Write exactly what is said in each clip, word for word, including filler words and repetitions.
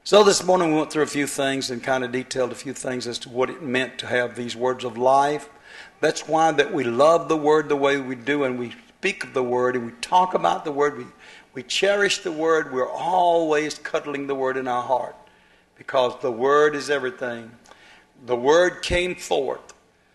So this morning we went through a few things and kind of detailed a few things as to what it meant to have these words of life. That's why that we love the Word the way we do, and we speak of the Word and we talk about the Word. We, we cherish the Word. We're always cuddling the Word in our heart because the Word is everything. The Word came forth.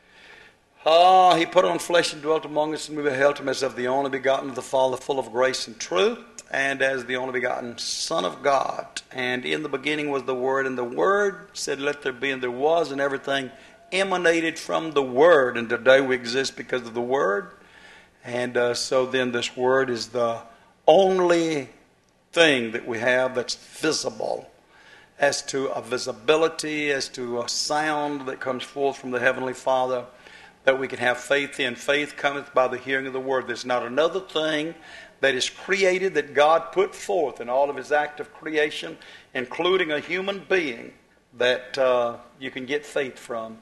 Ah, He put on flesh and dwelt among us, and we beheld Him as of the only begotten of the Father, full of grace and truth, and as the only begotten Son of God. And in the beginning was the Word, and the Word said, let there be, and there was, and everything emanated from the Word. And today we exist because of the Word. And uh, so then this Word is the only thing that we have that's visible, as to a visibility, as to a sound that comes forth from the Heavenly Father, that we can have faith in. Faith cometh by the hearing of the Word. There's not another thing that is created that God put forth in all of His act of creation, including a human being, that uh, you can get faith from.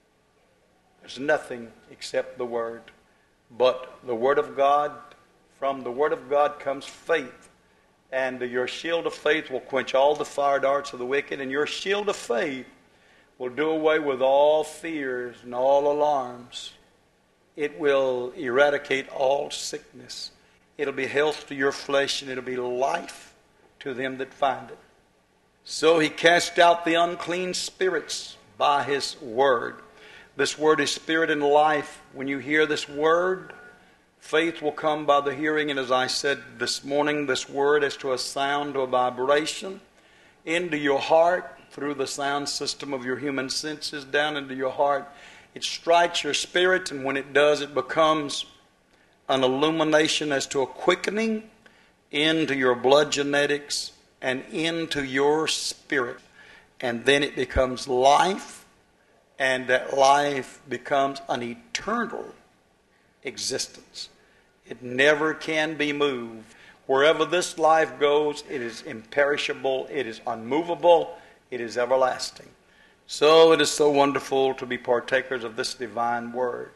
There's nothing except the Word. But the Word of God, from the Word of God comes faith. And your shield of faith will quench all the fire darts of the wicked, and your shield of faith will do away with all fears and all alarms. It will eradicate all sickness. It'll be health to your flesh, and it'll be life to them that find it. So He cast out the unclean spirits by His Word. This Word is spirit and life. When you hear this Word, faith will come by the hearing. And as I said this morning, this Word is to a sound, to a vibration, into your heart, through the sound system of your human senses, down into your heart. It strikes your spirit, and when it does, it becomes an illumination as to a quickening into your blood genetics and into your spirit. And then it becomes life, and that life becomes an eternal existence. It never can be moved. Wherever this life goes, it is imperishable, it is unmovable, it is everlasting. So it is so wonderful to be partakers of this divine Word.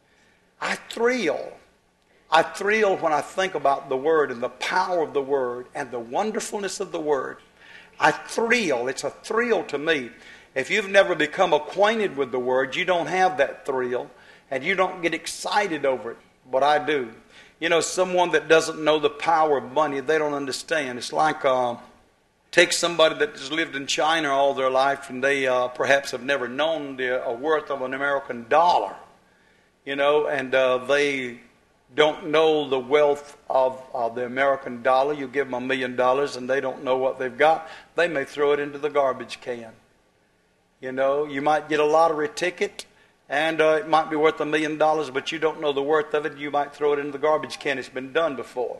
I thrill. I thrill when I think about the Word and the power of the Word and the wonderfulness of the Word. I thrill. It's a thrill to me. If you've never become acquainted with the Word, you don't have that thrill, and you don't get excited over it. But I do. You know, someone that doesn't know the power of money, they don't understand. It's like, uh, take somebody that has lived in China all their life, and they uh, perhaps have never known the uh, worth of an American dollar. You know, and uh, they don't know the wealth of, of the American dollar. You give them a million dollars and they don't know what they've got. They may throw it into the garbage can. You know, you might get a lottery ticket and uh, it might be worth a million dollars, but you don't know the worth of it. You might throw it into the garbage can. It's been done before.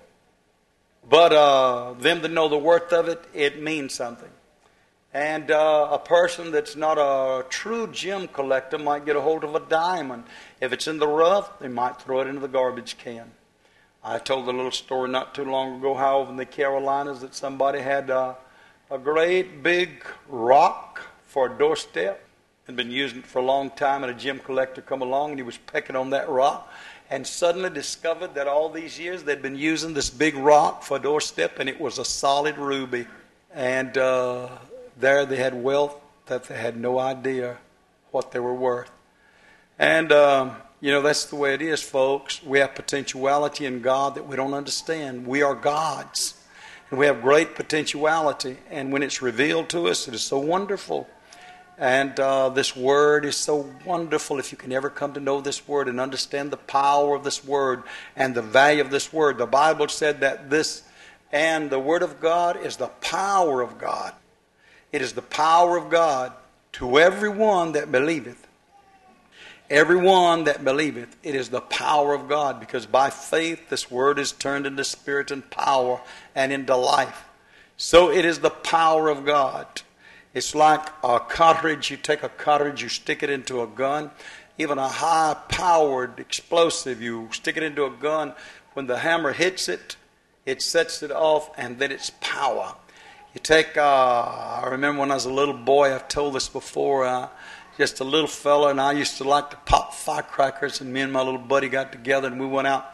But uh, them that know the worth of it, it means something. And uh, a person that's not a true gem collector might get a hold of a diamond. If it's in the rough, they might throw it into the garbage can. I told a little story not too long ago how over in the Carolinas that somebody had uh, a great big rock for a doorstep. Had been using it for a long time, and a gem collector come along and he was pecking on that rock and suddenly discovered that all these years they'd been using this big rock for a doorstep, and it was a solid ruby. And uh, there they had wealth that they had no idea what they were worth. And, um, you know, that's the way it is, folks. We have potentiality in God that we don't understand. We are God's. And we have great potentiality. And when it's revealed to us, it is so wonderful. And uh, this Word is so wonderful. If you can ever come to know this Word and understand the power of this Word and the value of this Word. The Bible said that this and the Word of God is the power of God. It is the power of God to everyone that believeth. Everyone that believeth. It is the power of God, because by faith this Word is turned into spirit and power and into life. So it is the power of God. It's like a cartridge. You take a cartridge, you stick it into a gun. Even a high-powered explosive, you stick it into a gun. When the hammer hits it, it sets it off, and then it's power. You take, uh, I remember when I was a little boy, I've told this before, uh, just a little fella, and I used to like to pop firecrackers, and me and my little buddy got together, and we went out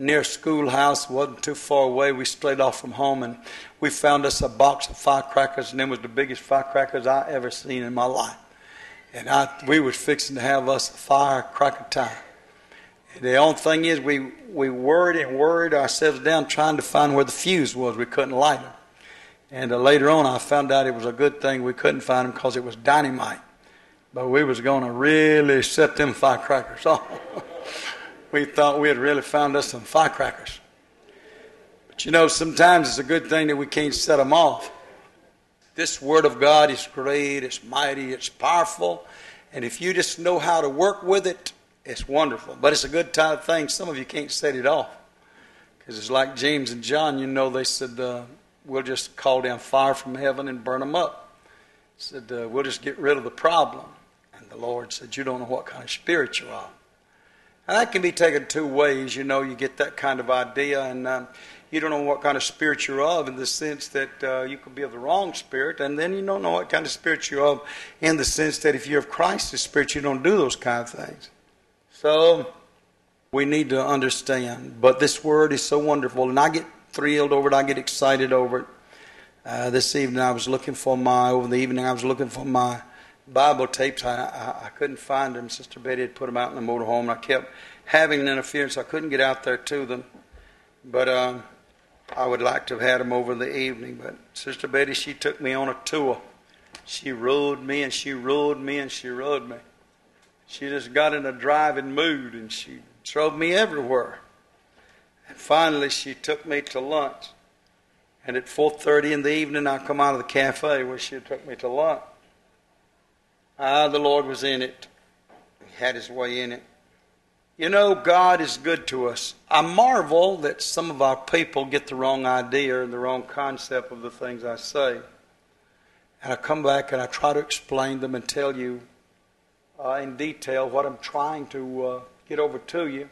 near a schoolhouse, wasn't too far away. We strayed off from home, and we found us a box of firecrackers, and them was the biggest firecrackers I ever seen in my life. And I, we was fixing to have us a firecracker time. And the only thing is, we, we worried and worried ourselves down trying to find where the fuse was. We couldn't light them. And uh, later on, I found out it was a good thing we couldn't find them because it was dynamite. But we was going to really set them firecrackers off. We thought we had really found us some firecrackers. But you know, sometimes it's a good thing that we can't set them off. This Word of God is great, it's mighty, it's powerful. And if you just know how to work with it, it's wonderful. But it's a good time thing. Some of you can't set it off. Because it's like James and John, you know, they said, uh, we'll just call down fire from heaven and burn them up. Said, uh, we'll just get rid of the problem. And the Lord said, you don't know what kind of spirit you are. And that can be taken two ways. You know, you get that kind of idea, and um, you don't know what kind of spirit you're of in the sense that uh, you could be of the wrong spirit, and then you don't know what kind of spirit you're of in the sense that if you're of Christ's spirit, you don't do those kind of things. So we need to understand. But this word is so wonderful, and I get thrilled over it. I get excited over it. Uh, this evening I was looking for my, over the evening I was looking for my Bible tapes. I, I, I couldn't find them. Sister Betty had put them out in the motorhome, and I kept having an interference. I couldn't get out there to them. But um, I would like to have had them over the evening. But Sister Betty, she took me on a tour. She rode me, and she rode me, and she rode me. She just got in a driving mood, and she drove me everywhere. And finally, she took me to lunch. And at four thirty in the evening, I come out of the cafe where she took me to lunch. Ah, the Lord was in it. He had His way in it. You know, God is good to us. I marvel that some of our people get the wrong idea and the wrong concept of the things I say. And I come back and I try to explain them and tell you uh, in detail what I'm trying to uh, get over to you.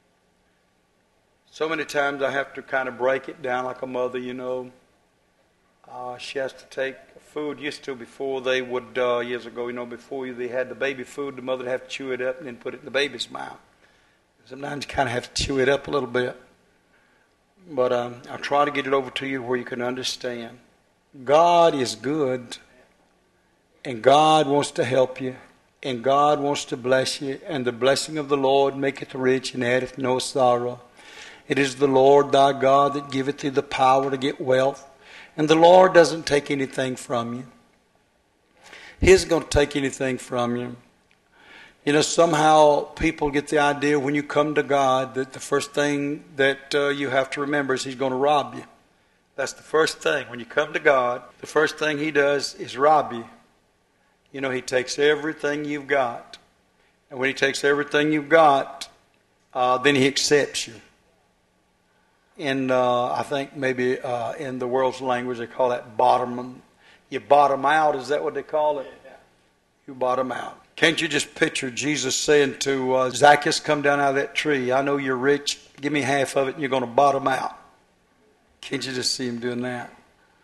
So many times I have to kind of break it down like a mother, you know. Uh, she has to take food, used to before they would, uh, years ago, you know, before they had the baby food, the mother would have to chew it up and then put it in the baby's mouth. Sometimes you kind of have to chew it up a little bit. But um, I'll try to get it over to you where you can understand. God is good, and God wants to help you, and God wants to bless you, and the blessing of the Lord maketh rich and addeth no sorrow. It is the Lord thy God that giveth thee the power to get wealth. And the Lord doesn't take anything from you. He isn't going to take anything from you. You know, somehow people get the idea when you come to God that the first thing that uh, you have to remember is He's going to rob you. That's the first thing. When you come to God, the first thing He does is rob you. You know, He takes everything you've got. And when He takes everything you've got, uh, then He accepts you. In, uh, I think maybe uh, in the world's language they call that bottom. You bottom out, is that what they call it? You bottom out. Can't you just picture Jesus saying to uh, Zacchaeus, come down out of that tree. I know you're rich. Give me half of it and you're going to bottom out. Can't you just see Him doing that?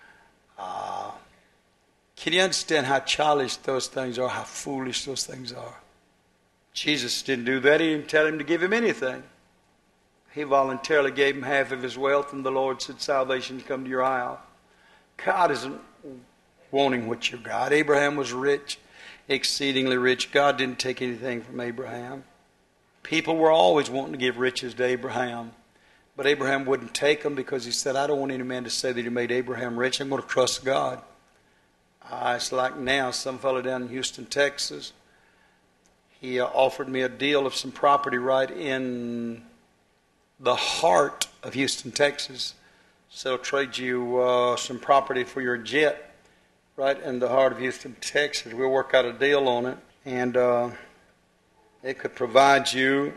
Uh, can you understand how childish those things are, how foolish those things are? Jesus didn't do that. He didn't tell him to give him anything. He voluntarily gave him half of his wealth, and the Lord said, salvation come to your house. God isn't wanting what you got. Abraham was rich, exceedingly rich. God didn't take anything from Abraham. People were always wanting to give riches to Abraham. But Abraham wouldn't take them because he said, I don't want any man to say that he made Abraham rich. I'm going to trust God. Uh, it's like now, some fellow down in Houston, Texas, he uh, offered me a deal of some property right in the heart of Houston, Texas. So I'll trade you uh, some property for your jet right in the heart of Houston, Texas. We'll work out a deal on it, and uh, it could provide you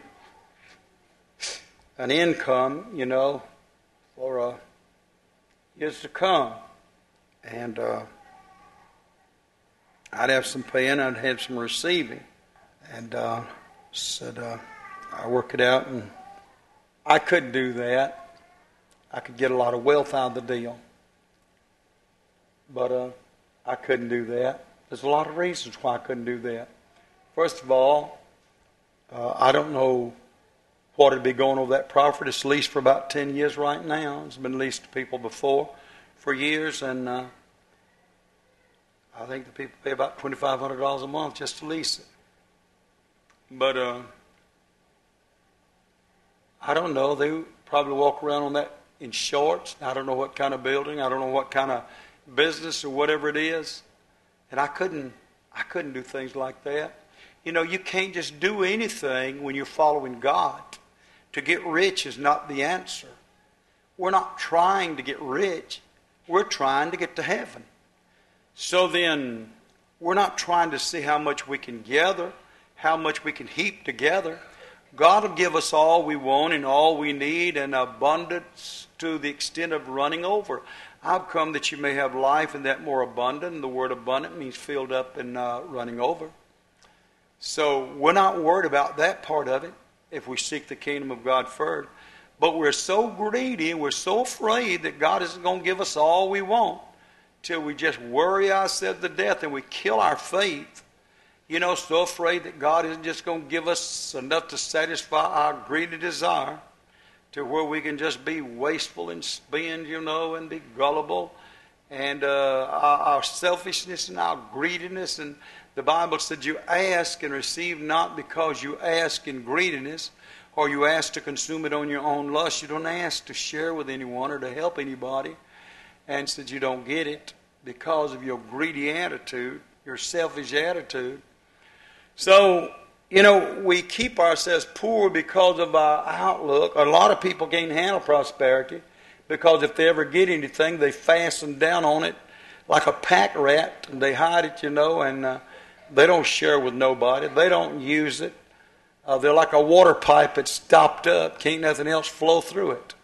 an income, you know, for uh, years to come. And uh, I'd have some paying, I'd have some receiving. And uh, said, uh, I'll work it out, and I could do that. I could get a lot of wealth out of the deal. But uh, I couldn't do that. There's a lot of reasons why I couldn't do that. First of all, uh, I don't know what would be going over that property. It's leased for about ten years right now. It's been leased to people before for years, and uh, I think the people pay about twenty-five hundred dollars a month just to lease it. But uh, I don't know. They probably walk around on that in shorts. I don't know what kind of building. I don't know what kind of business or whatever it is. And I couldn't, I couldn't do things like that. You know, you can't just do anything when you're following God. To get rich is not the answer. We're not trying to get rich. We're trying to get to heaven. So then, we're not trying to see how much we can gather, how much we can heap together. God will give us all we want and all we need in abundance to the extent of running over. I've come that you may have life and that more abundant. The word abundant means filled up and uh, running over. So we're not worried about that part of it if we seek the kingdom of God first. But we're so greedy and we're so afraid that God isn't going to give us all we want till we just worry ourselves to death and we kill our faith. You know, so afraid that God isn't just going to give us enough to satisfy our greedy desire to where we can just be wasteful and spend, you know, and be gullible. And uh, our, our selfishness and our greediness. And the Bible said you ask and receive not because you ask in greediness or you ask to consume it on your own lust. You don't ask to share with anyone or to help anybody. And said you don't get it because of your greedy attitude, your selfish attitude. So, you know, we keep ourselves poor because of our outlook. A lot of people can't handle prosperity because if they ever get anything, they fasten down on it like a pack rat and they hide it, you know, and uh, they don't share with nobody. They don't use it. Uh, they're like a water pipe that's stopped up. Can't nothing else flow through it.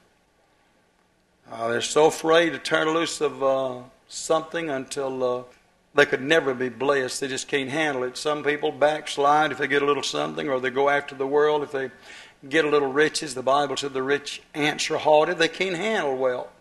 Uh, they're so afraid to turn loose of uh, something until uh, they could never be blessed. They just can't handle it. Some people backslide if they get a little something, or they go after the world if they get a little riches. The Bible said the rich answer haughty. They can't handle well.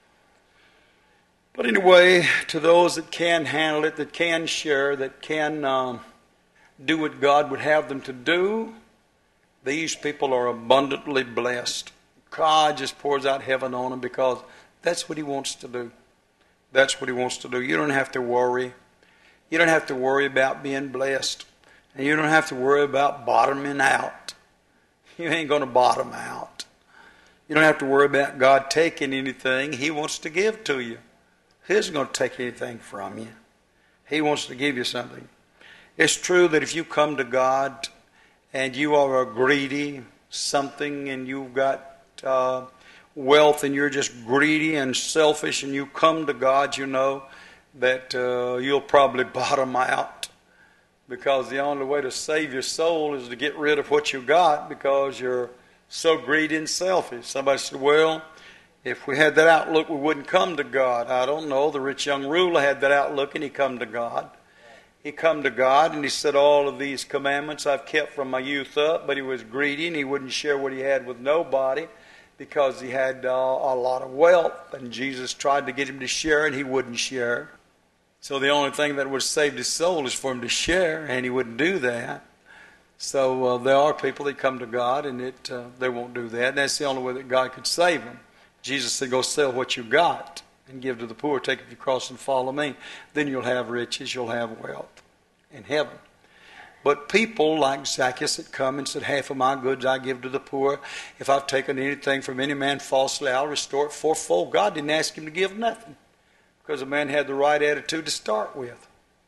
But anyway, to those that can handle it, that can share, that can um, do what God would have them to do, these people are abundantly blessed. God just pours out heaven on them because that's what He wants to do. That's what He wants to do. You don't have to worry. You don't have to worry about being blessed. And you don't have to worry about bottoming out. You ain't going to bottom out. You don't have to worry about God taking anything He wants to give to you. He isn't going to take anything from you. He wants to give you something. It's true that if you come to God and you are a greedy something and you've got uh, wealth and you're just greedy and selfish and you come to God, you know that uh, you'll probably bottom out because the only way to save your soul is to get rid of what you got because you're so greedy and selfish. Somebody said, well, if we had that outlook, we wouldn't come to God. I don't know. The rich young ruler had that outlook and he come to God. He come to God and he said, all of these commandments I've kept from my youth up, but he was greedy and he wouldn't share what he had with nobody because he had uh, a lot of wealth. And Jesus tried to get him to share and he wouldn't share. So the only thing that would have saved his soul is for him to share, and he wouldn't do that. So uh, there are people that come to God and it uh, they won't do that. And that's the only way that God could save them. Jesus said, go sell what you got and give to the poor. Take up your cross and follow me. Then you'll have riches, you'll have wealth in heaven. But people like Zacchaeus that come and said, half of my goods I give to the poor. If I've taken anything from any man falsely, I'll restore it fourfold. God didn't ask him to give nothing because the man had the right attitude to start with.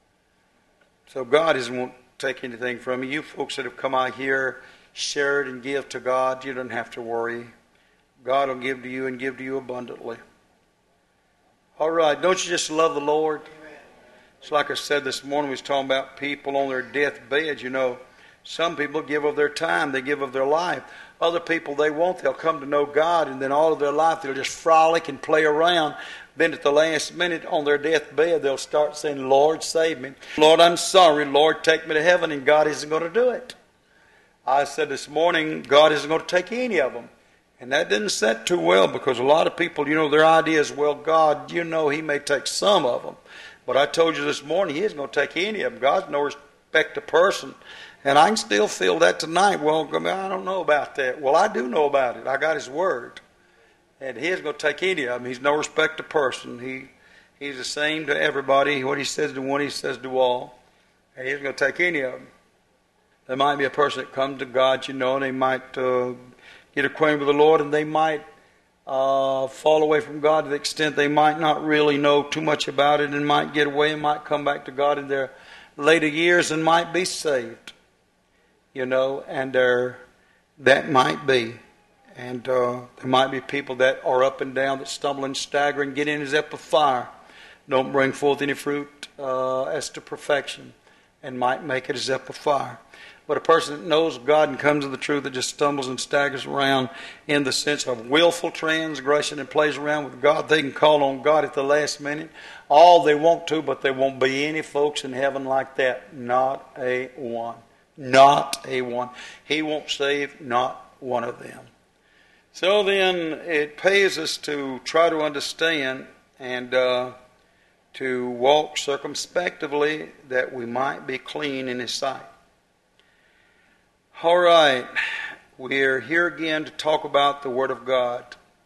So God doesn't want to take anything from you. You folks that have come out here, share it and give to God, you don't have to worry. God will give to you and give to you abundantly. All right, don't you just love the Lord? It's like I said this morning, we was talking about people on their deathbeds. You know, some people give of their time, they give of their life. Other people, they won't. They'll come to know God, and then all of their life they'll just frolic and play around. Then at the last minute on their deathbed, they'll start saying, Lord, save me. Lord, I'm sorry. Lord, take me to heaven, and God isn't going to do it. I said this morning, God isn't going to take any of them. And that didn't set too well because a lot of people, you know, their idea is, well, God, you know, He may take some of them. But I told you this morning, He isn't going to take any of them. God's no respect to person. And I can still feel that tonight. Well, I don't know about that. Well, I do know about it. I got His Word. And He isn't going to take any of them. He's no respecter of person. He, he's the same to everybody. What He says to one, He says to all. And He isn't going to take any of them. There might be a person that comes to God, you know, and they might uh, get acquainted with the Lord, and they might uh, fall away from God to the extent they might not really know too much about it, and might get away and might come back to God in their later years and might be saved. You know, and there, that might be. And uh, there might be people that are up and down, that stumble and stagger and get in as if of fire, don't bring forth any fruit uh, as to perfection, and might make it as if of fire. But a person that knows God and comes to the truth, that just stumbles and staggers around in the sense of willful transgression and plays around with God, they can call on God at the last minute all they want to, but there won't be any folks in heaven like that. Not a one. Not a one. He won't save not one of them. So then it pays us to try to understand and uh, to walk circumspectively, that we might be clean in His sight. All right, we're here again to talk about the Word of God.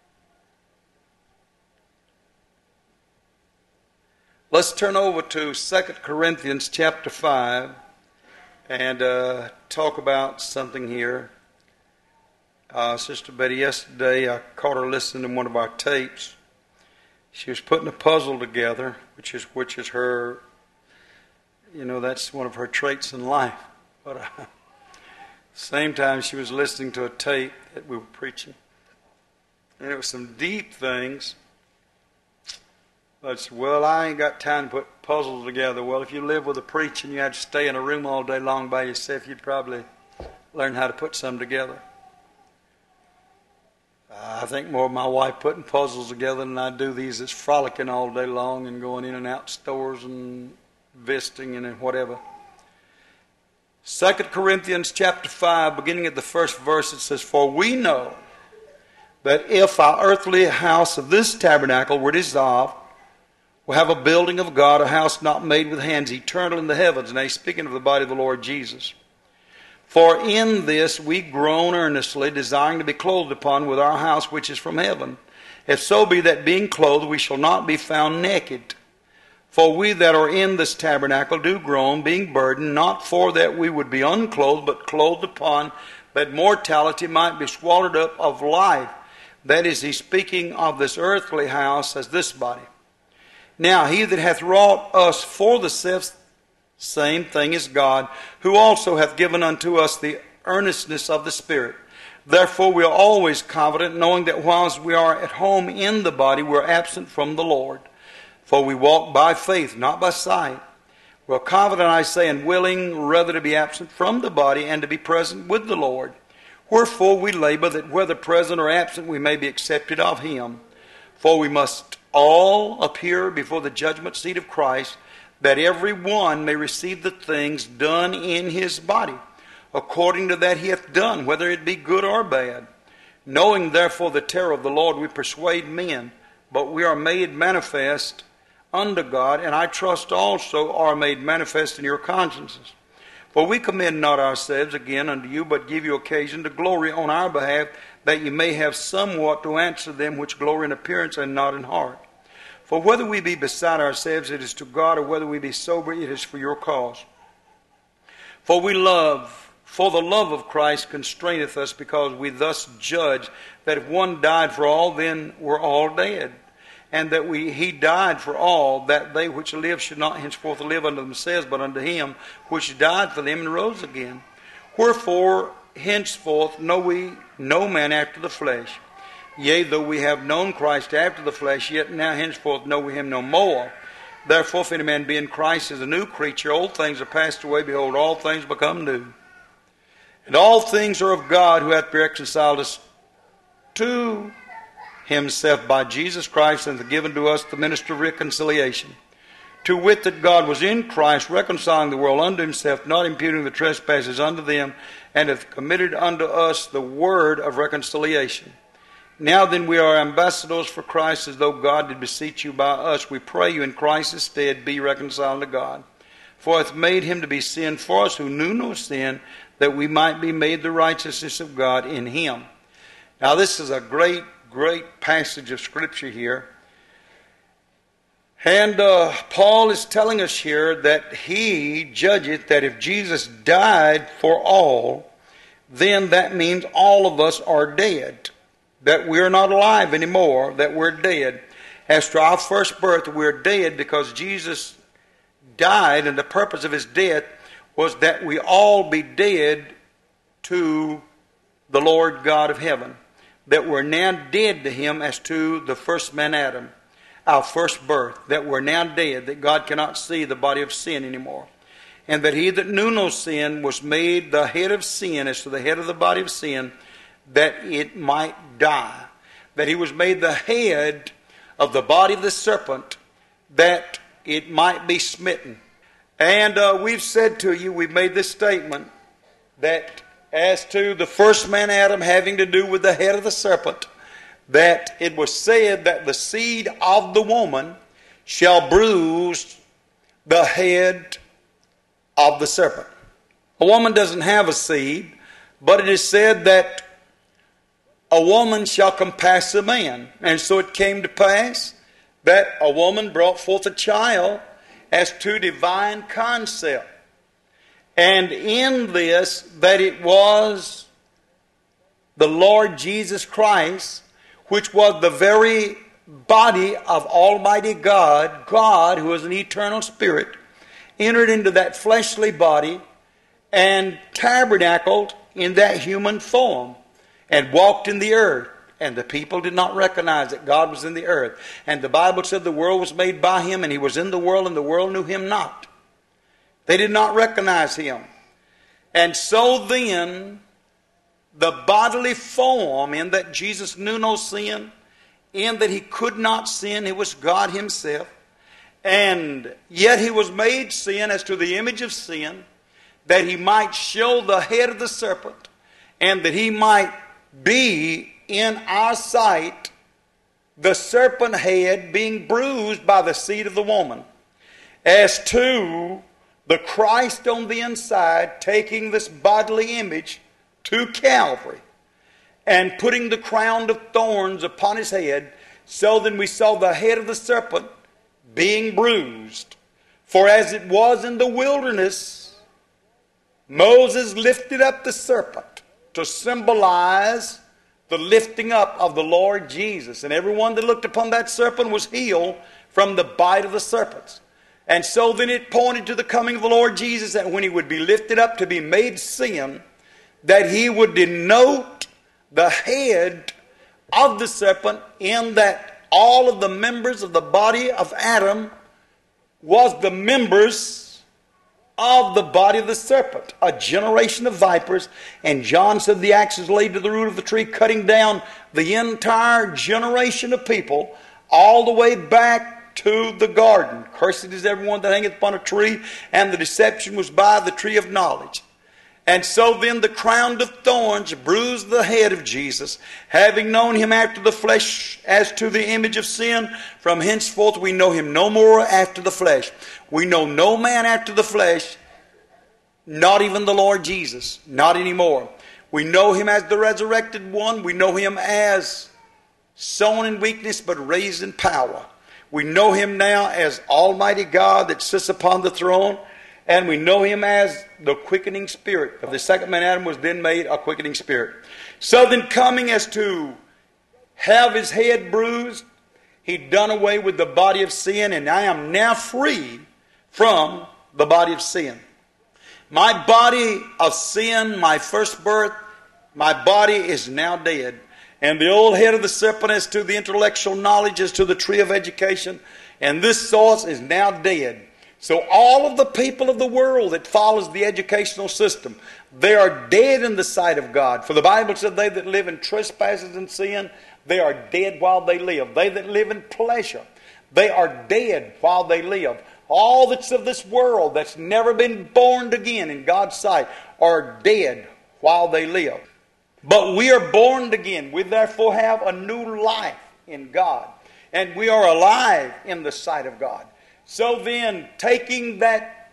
Let's turn over to Second Corinthians chapter five and uh, talk about something here. Uh, Sister Betty, yesterday I caught her listening to one of our tapes. She was putting a puzzle together, which is which is her, you know, that's one of her traits in life. But uh, same time she was listening to a tape that we were preaching, and it was some deep things. But she said, well, I ain't got time to put puzzles together. Well, if you live with a preacher and you had to stay in a room all day long by yourself, you'd probably learn how to put some together. Uh, I think more of my wife putting puzzles together than I do these that's frolicking all day long and going in and out stores and visiting and whatever. Second Corinthians chapter five, beginning at the first verse, it says, for we know that if our earthly house of this tabernacle were dissolved, we'll have a building of God, a house not made with hands, eternal in the heavens. Now he's speaking of the body of the Lord Jesus. For in this we groan earnestly, desiring to be clothed upon with our house which is from heaven. If so be that being clothed we shall not be found naked. For we that are in this tabernacle do groan, being burdened, not for that we would be unclothed, but clothed upon, that mortality might be swallowed up of life. That is, he's speaking of this earthly house as this body. Now he that hath wrought us for the self same thing is God, who also hath given unto us the earnestness of the Spirit. Therefore we are always confident, knowing that whilst we are at home in the body, we are absent from the Lord. For we walk by faith, not by sight. We are confident, I say, and willing rather to be absent from the body and to be present with the Lord. Wherefore we labor that whether present or absent we may be accepted of Him. For we must all appear before the judgment seat of Christ, that every one may receive the things done in his body, according to that he hath done, whether it be good or bad. Knowing therefore the terror of the Lord, we persuade men, but we are made manifest unto God, and I trust also are made manifest in your consciences. For we commend not ourselves again unto you, but give you occasion to glory on our behalf, that you may have somewhat to answer them which glory in appearance and not in heart. For whether we be beside ourselves, it is to God, or whether we be sober, it is for your cause. For we love, for the love of Christ constraineth us, because we thus judge that if one died for all, then we're all dead. And that we he died for all, that they which live should not henceforth live unto themselves, but unto him which died for them and rose again. Wherefore henceforth know we no man after the flesh. Yea, though we have known Christ after the flesh, yet now henceforth know we him no more. Therefore, if any man be in Christ, is a new creature. Old things are passed away. Behold, all things become new. And all things are of God, who hath reconciled us to himself by Jesus Christ, and hath given to us the ministry of reconciliation. To wit, that God was in Christ, reconciling the world unto himself, not imputing the trespasses unto them, and hath committed unto us the word of reconciliation. Now then we are ambassadors for Christ, as though God did beseech you by us. We pray you in Christ's stead, be reconciled to God. for hath made him to be sin for us who knew no sin, that we might be made the righteousness of God in him. Now this is a great, great passage of Scripture here. And uh, Paul is telling us here that he judgeth that if Jesus died for all, then that means all of us are dead. That we're not alive anymore, that we're dead. As to our first birth, we're dead because Jesus died, and the purpose of his death was that we all be dead to the Lord God of heaven. That we're now dead to him as to the first man Adam, our first birth. That we're now dead, that God cannot see the body of sin anymore. And that he that knew no sin was made the head of sin, as to the head of the body of sin, that it might die. That he was made the head of the body of the serpent, that it might be smitten. And uh, we've said to you, we've made this statement, that as to the first man Adam having to do with the head of the serpent, that it was said that the seed of the woman shall bruise the head of the serpent. A woman doesn't have a seed, but it is said that a woman shall compass a man. And so it came to pass that a woman brought forth a child as to divine concept. And in this, that it was the Lord Jesus Christ, which was the very body of Almighty God, God who is an eternal spirit, entered into that fleshly body and tabernacled in that human form and walked in the earth. And the people did not recognize that God was in the earth. And the Bible said the world was made by him, and he was in the world, and the world knew him not. They did not recognize him. And so then, the bodily form, in that Jesus knew no sin, in that he could not sin, he was God himself, and yet he was made sin as to the image of sin, that he might show the head of the serpent, and that he might be in our sight the serpent head being bruised by the seed of the woman. As to the Christ on the inside taking this bodily image to Calvary and putting the crown of thorns upon his head, so then we saw the head of the serpent being bruised. For as it was in the wilderness, Moses lifted up the serpent to symbolize the lifting up of the Lord Jesus. And everyone that looked upon that serpent was healed from the bite of the serpents. And so then it pointed to the coming of the Lord Jesus, that when he would be lifted up to be made sin, that he would denote the head of the serpent, in that all of the members of the body of Adam was the members of the body of the serpent, a generation of vipers. And John said the axe is laid to the root of the tree, cutting down the entire generation of people all the way back to the garden. Cursed is everyone that hangeth upon a tree, and the deception was by the tree of knowledge. And so then the crown of thorns bruised the head of Jesus, having known him after the flesh as to the image of sin. From henceforth we know him no more after the flesh. We know no man after the flesh, not even the Lord Jesus, not anymore. We know him as the resurrected one. We know him as sown in weakness but raised in power. We know him now as Almighty God that sits upon the throne. And we know him as the quickening spirit. Of the second man Adam was then made a quickening spirit. So then, coming as to have his head bruised, he'd done away with the body of sin, and I am now free from the body of sin. My body of sin, my first birth, my body is now dead. And the old head of the serpent as to the intellectual knowledge, as to the tree of education, and this source is now dead. So all of the people of the world that follows the educational system, they are dead in the sight of God. For the Bible said, they that live in trespasses and sin, they are dead while they live. They that live in pleasure, they are dead while they live. All that's of this world that's never been born again in God's sight are dead while they live. But we are born again. We therefore have a new life in God. And we are alive in the sight of God. So then, taking that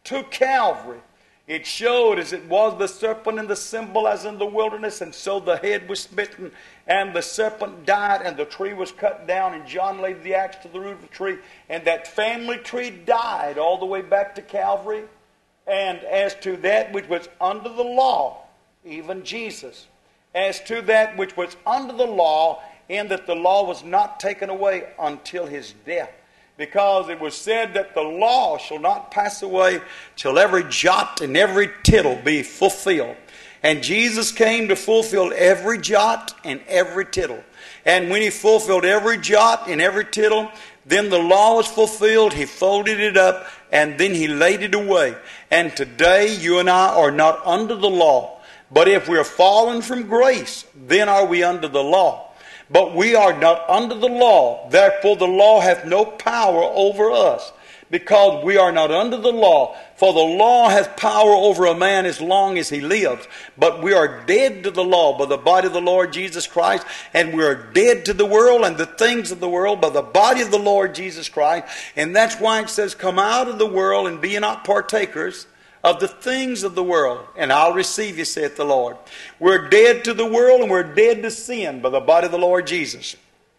to Calvary. It showed as it was the serpent in the symbol as in the wilderness, and so the head was smitten, and the serpent died, and the tree was cut down, and John laid the axe to the root of the tree, and that family tree died all the way back to Calvary. And as to that which was under the law, even Jesus, as to that which was under the law, in that the law was not taken away until his death. Because it was said that the law shall not pass away till every jot and every tittle be fulfilled. And Jesus came to fulfill every jot and every tittle. And when he fulfilled every jot and every tittle, then the law was fulfilled. He folded it up and then he laid it away. And today you and I are not under the law. But if we are fallen from grace, then are we under the law. But we are not under the law. Therefore the law hath no power over us, because we are not under the law. For the law hath power over a man as long as he lives. But we are dead to the law by the body of the Lord Jesus Christ. And we are dead to the world and the things of the world by the body of the Lord Jesus Christ. And that's why it says, come out of the world and be ye not partakers of the things of the world, and I'll receive you, saith the Lord. We're dead to the world and we're dead to sin by the body of the Lord Jesus.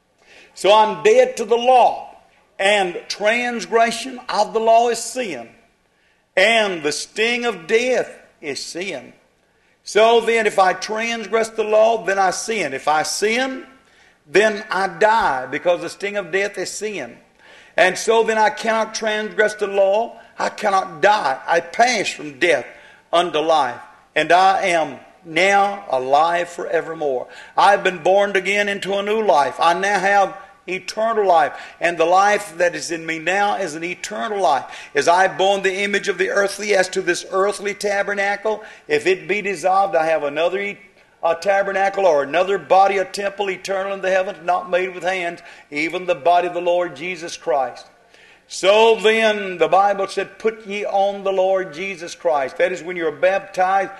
So I'm dead to the law, and transgression of the law is sin, and the sting of death is sin. So then if I transgress the law, then I sin. If I sin, then I die, because the sting of death is sin. And so then I cannot transgress the law. I cannot die. I pass from death unto life. And I am now alive forevermore. I've been born again into a new life. I now have eternal life. And the life that is in me now is an eternal life. As I've borne the image of the earthly, as to this earthly tabernacle, if it be dissolved, I have another eternal a tabernacle or another body, a temple eternal in the heavens, not made with hands, even the body of the Lord Jesus Christ. So then, the Bible said, put ye on the Lord Jesus Christ. That is, when you're baptized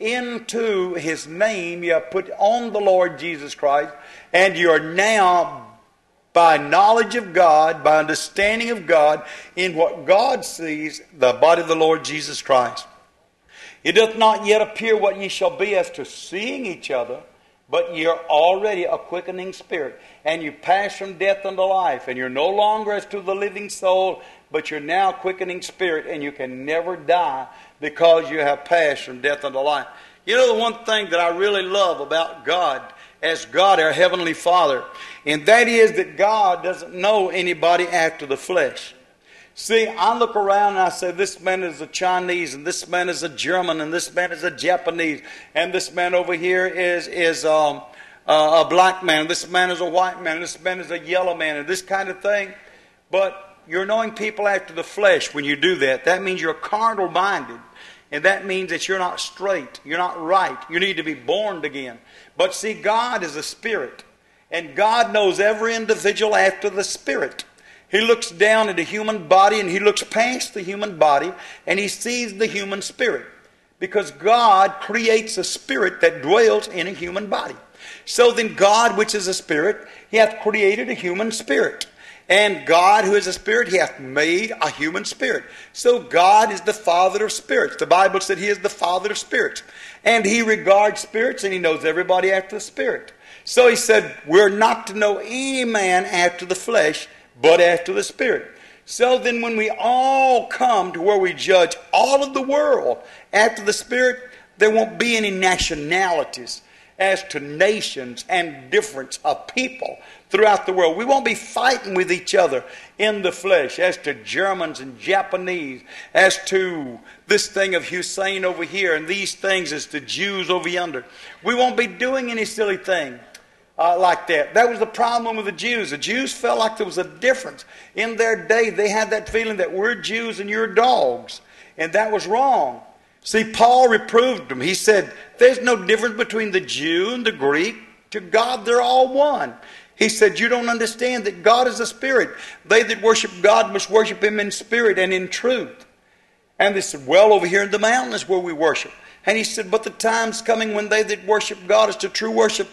into his name, you put on the Lord Jesus Christ, and you're now, by knowledge of God, by understanding of God, in what God sees, the body of the Lord Jesus Christ. It doth not yet appear what ye shall be as to seeing each other, but ye are already a quickening spirit. And you pass from death unto life. And you're no longer as to the living soul, but you're now a quickening spirit. And you can never die, because you have passed from death unto life. You know the one thing that I really love about God, as God our Heavenly Father, and that is that God doesn't know anybody after the flesh. See, I look around and I say, this man is a Chinese, and this man is a German, and this man is a Japanese, and this man over here is, is um, uh, a black man, and this man is a white man, and this man is a yellow man, and this kind of thing. But you're knowing people after the flesh when you do that. That means you're carnal-minded, and that means that you're not straight, you're not right. You need to be born again. But see, God is a spirit, and God knows every individual after the spirit. He looks down at the human body, and he looks past the human body, and he sees the human spirit. Because God creates a spirit that dwells in a human body. So then God, which is a spirit, he hath created a human spirit. And God, who is a spirit, he hath made a human spirit. So God is the Father of spirits. The Bible said he is the Father of spirits. And he regards spirits, and he knows everybody after the spirit. So he said, we're not to know any man after the flesh, but after the Spirit. So then when we all come to where we judge all of the world after the Spirit, there won't be any nationalities as to nations and difference of people throughout the world. We won't be fighting with each other in the flesh as to Germans and Japanese, as to this thing of Hussein over here, and these things as to Jews over yonder. We won't be doing any silly thing Uh, like that. That was the problem with the Jews. The Jews felt like there was a difference. In their day, they had that feeling that we're Jews and you're dogs. And that was wrong. See, Paul reproved them. He said, there's no difference between the Jew and the Greek. To God, they're all one. He said, you don't understand that God is a spirit. They that worship God must worship him in spirit and in truth. And they said, well, over here in the mountain is where we worship. And he said, but the time's coming when they that worship God is to true worship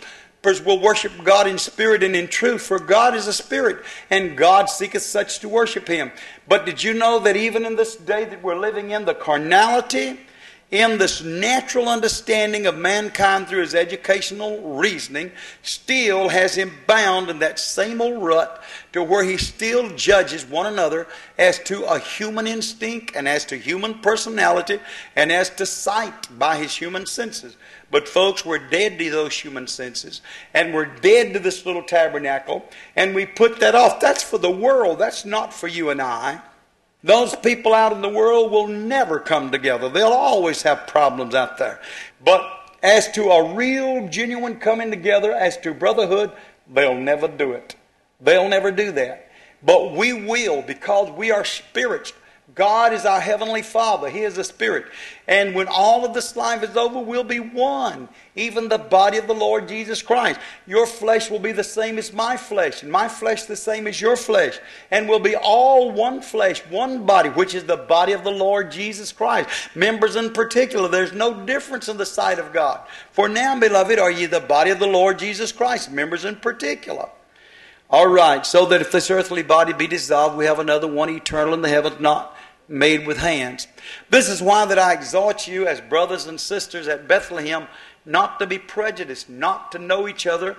will worship God in spirit and in truth, for God is a spirit, and God seeketh such to worship him. But did you know that even in this day that we're living in, the carnality, in this natural understanding of mankind through his educational reasoning, still has him bound in that same old rut to where he still judges one another as to a human instinct and as to human personality and as to sight by his human senses. But folks, we're dead to those human senses, and we're dead to this little tabernacle, and we put that off. That's for the world. That's not for you and I. Those people out in the world will never come together. They'll always have problems out there. But as to a real, genuine coming together, as to brotherhood, they'll never do it. They'll never do that. But we will, because we are spiritual. God is our heavenly Father. He is a spirit. And when all of this life is over, we'll be one. Even the body of the Lord Jesus Christ. Your flesh will be the same as my flesh, and my flesh the same as your flesh. And we'll be all one flesh, one body, which is the body of the Lord Jesus Christ. Members in particular, there's no difference in the sight of God. For now, beloved, are ye the body of the Lord Jesus Christ, members in particular. All right, so that if this earthly body be dissolved, we have another one eternal in the heavens, not made with hands. This is why that I exhort you as brothers and sisters at Bethlehem not to be prejudiced, not to know each other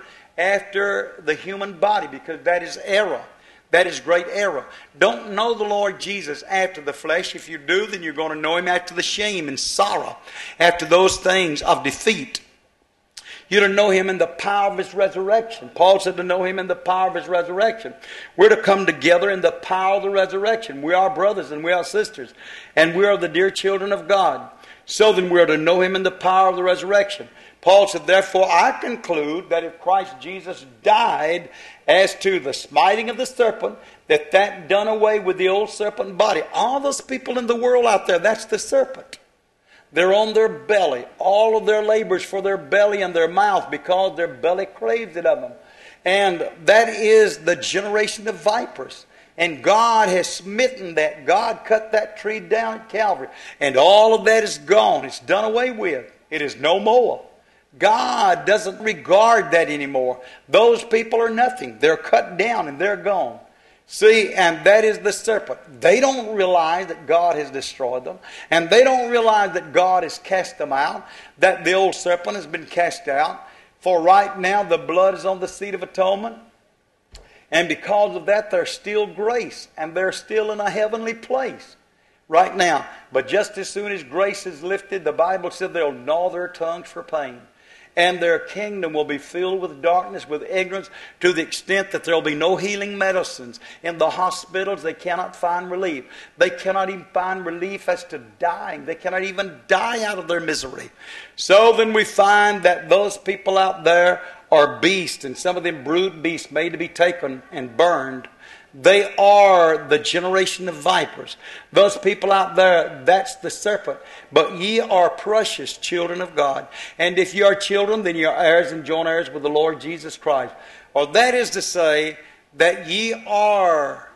after the human body, because that is error. That is great error. Don't know the Lord Jesus after the flesh. If you do, then you're going to know him after the shame and sorrow, after those things of defeat. You're to know him in the power of his resurrection. Paul said to know him in the power of his resurrection. We're to come together in the power of the resurrection. We are brothers and we are sisters. And we are the dear children of God. So then we are to know him in the power of the resurrection. Paul said, therefore I conclude that if Christ Jesus died as to the smiting of the serpent, that that done away with the old serpent body. All those people in the world out there, that's the serpent. They're on their belly. All of their labors for their belly and their mouth, because their belly craves it of them. And that is the generation of vipers. And God has smitten that. God cut that tree down at Calvary. And all of that is gone. It's done away with. It is no more. God doesn't regard that anymore. Those people are nothing. They're cut down and they're gone. See, and that is the serpent. They don't realize that God has destroyed them. And they don't realize that God has cast them out. That the old serpent has been cast out. For right now the blood is on the seat of atonement. And because of that there's still grace. And they're still in a heavenly place right now. But just as soon as grace is lifted, the Bible said they'll gnaw their tongues for pain. And their kingdom will be filled with darkness, with ignorance, to the extent that there will be no healing medicines. In the hospitals, they cannot find relief. They cannot even find relief as to dying. They cannot even die out of their misery. So then we find that those people out there are beasts, and some of them brute beasts made to be taken and burned. They are the generation of vipers. Those people out there, that's the serpent. But ye are precious children of God. And if ye are children, then ye are heirs and joint heirs with the Lord Jesus Christ. Or that is to say, that ye are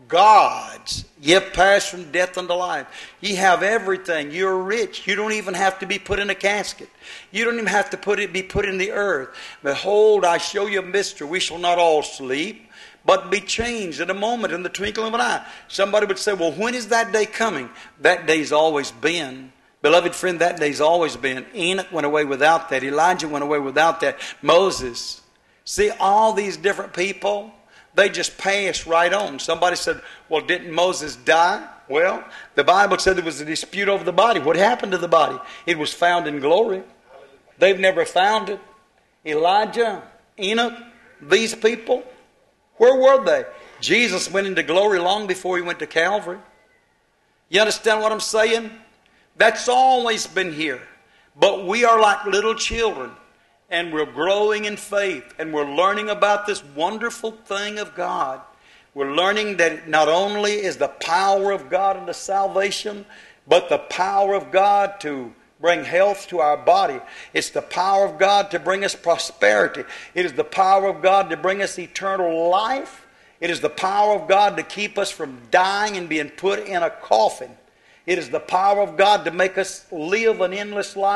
God's. Ye have passed from death unto life. Ye have everything. You're rich. You don't even have to be put in a casket. You don't even have to put it, be put in the earth. Behold, I show you a mystery. We shall not all sleep, but be changed in a moment, in the twinkling of an eye. Somebody would say, well, when is that day coming? That day's always been. Beloved friend, that day's always been. Enoch went away without that. Elijah went away without that. Moses. See, all these different people, they just passed right on. Somebody said, well, didn't Moses die? Well, the Bible said there was a dispute over the body. What happened to the body? It was found in glory. They've never found it. Elijah, Enoch, these people, where were they? Jesus went into glory long before he went to Calvary. You understand what I'm saying? That's always been here. But we are like little children. And we're growing in faith. And we're learning about this wonderful thing of God. We're learning that it not only is the power of God unto salvation, but the power of God to bring health to our body. It's the power of God to bring us prosperity. It is the power of God to bring us eternal life. It is the power of God to keep us from dying and being put in a coffin. It is the power of God to make us live an endless life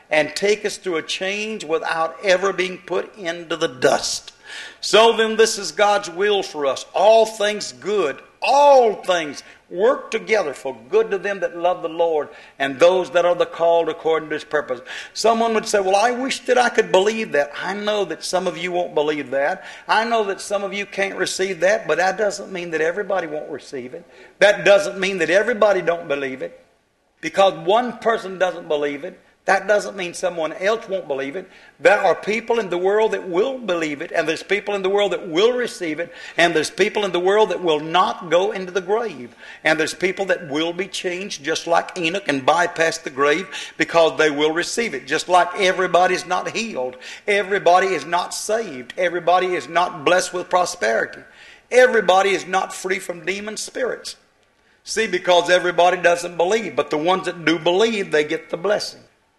and take us through a change without ever being put into the dust. So then this is God's will for us. All things good, all things work together for good to them that love the Lord and those that are the called according to His purpose. Someone would say, well, I wish that I could believe that. I know that some of you won't believe that. I know that some of you can't receive that, but that doesn't mean that everybody won't receive it. That doesn't mean that everybody don't believe it. Because one person doesn't believe it, that doesn't mean someone else won't believe it. There are people in the world that will believe it, and there's people in the world that will receive it, and there's people in the world that will not go into the grave. And there's people that will be changed just like Enoch and bypass the grave because they will receive it. Just like everybody's not healed. Everybody is not saved. Everybody is not blessed with prosperity. Everybody is not free from demon spirits. See, because everybody doesn't believe, but the ones that do believe, they get the blessing.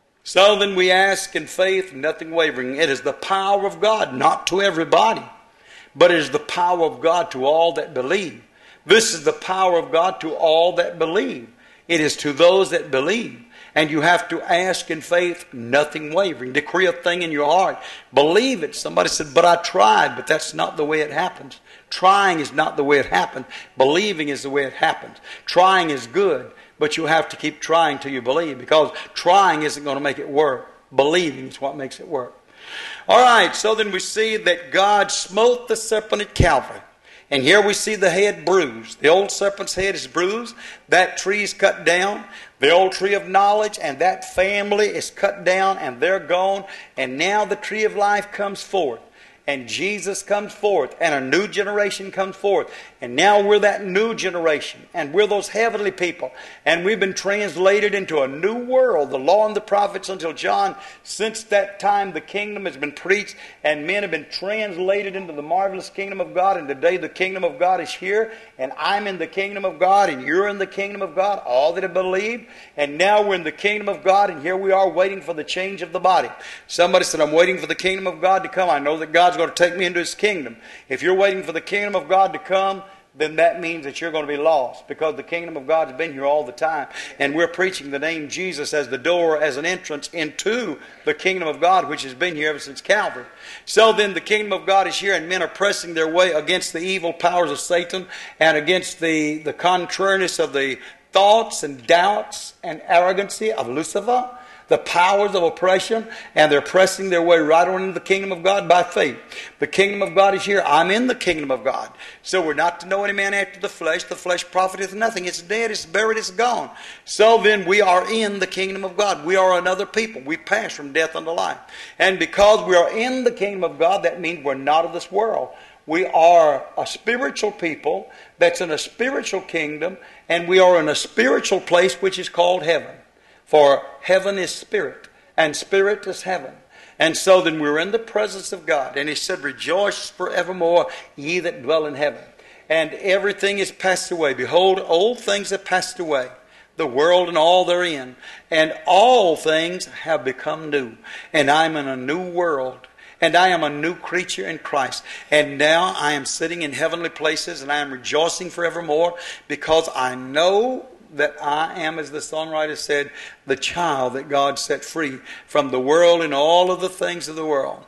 So then we ask in faith, nothing wavering. It is the power of God, not to everybody, but it is the power of God to all that believe. This is the power of God to all that believe. It is to those that believe. And you have to ask in faith, nothing wavering. Decree a thing in your heart. Believe it. Somebody said, but I tried, but that's not the way it happens. Trying is not the way it happens. Believing is the way it happens. Trying is good. But you have to keep trying till you believe, because trying isn't going to make it work. Believing is what makes it work. All right, so then we see that God smote the serpent at Calvary. And here we see the head bruised. The old serpent's head is bruised. That tree is cut down. The old tree of knowledge and that family is cut down and they're gone. And now the tree of life comes forth. And Jesus comes forth, and a new generation comes forth. And now we're that new generation, and we're those heavenly people. And we've been translated into a new world, the law and the prophets until John. Since that time, the kingdom has been preached, and men have been translated into the marvelous kingdom of God. And today the kingdom of God is here, and I'm in the kingdom of God, and you're in the kingdom of God, all that have believed. And now we're in the kingdom of God, and here we are waiting for the change of the body. Somebody said, I'm waiting for the kingdom of God to come. I know that God's going to take me into His kingdom. If you're waiting for the kingdom of God to come, then that means that you're going to be lost, because the kingdom of God's been here all the time. And we're preaching the name Jesus as the door, as an entrance into the kingdom of God, which has been here ever since Calvary. So then the kingdom of God is here, and men are pressing their way against the evil powers of Satan and against the, the contrariness of the thoughts and doubts and arrogancy of Lucifer, the powers of oppression, and they're pressing their way right on into the kingdom of God by faith. The kingdom of God is here. I'm in the kingdom of God. So we're not to know any man after the flesh. The flesh profiteth nothing. It's dead, it's buried, it's gone. So then we are in the kingdom of God. We are another people. We pass from death unto life. And because we are in the kingdom of God, that means we're not of this world. We are a spiritual people that's in a spiritual kingdom, and we are in a spiritual place which is called heaven. For heaven is spirit, and spirit is heaven. And so then we're in the presence of God. And He said, rejoice forevermore, ye that dwell in heaven. And everything is passed away. Behold, old things have passed away, the world and all therein. And all things have become new. And I'm in a new world. And I am a new creature in Christ. And now I am sitting in heavenly places, and I am rejoicing forevermore, because I know that I am, as the songwriter said, the child that God set free from the world and all of the things of the world.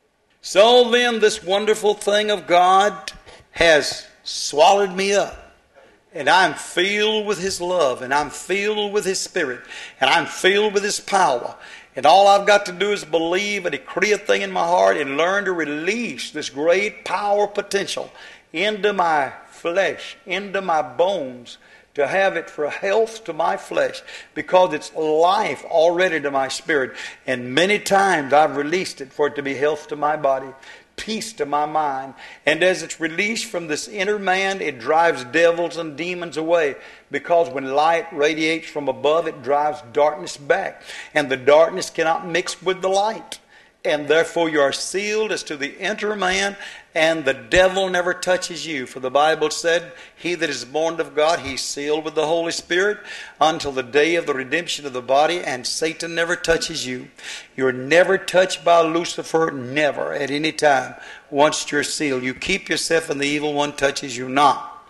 So then this wonderful thing of God has swallowed me up. And I'm filled with His love, and I'm filled with His Spirit, and I'm filled with His power. And all I've got to do is believe and decree a thing in my heart and learn to release this great power potential into my flesh, into my bones, to have it for health to my flesh, because it's life already to my spirit. And many times I've released it for it to be health to my body, peace to my mind. And as it's released from this inner man, it drives devils and demons away. Because when light radiates from above, it drives darkness back. And the darkness cannot mix with the light. And therefore you are sealed as to the inner man, and the devil never touches you. For the Bible said, he that is born of God, he's sealed with the Holy Spirit until the day of the redemption of the body, and Satan never touches you. You're never touched by Lucifer, never, at any time, once you're sealed. You keep yourself, and the evil one touches you not.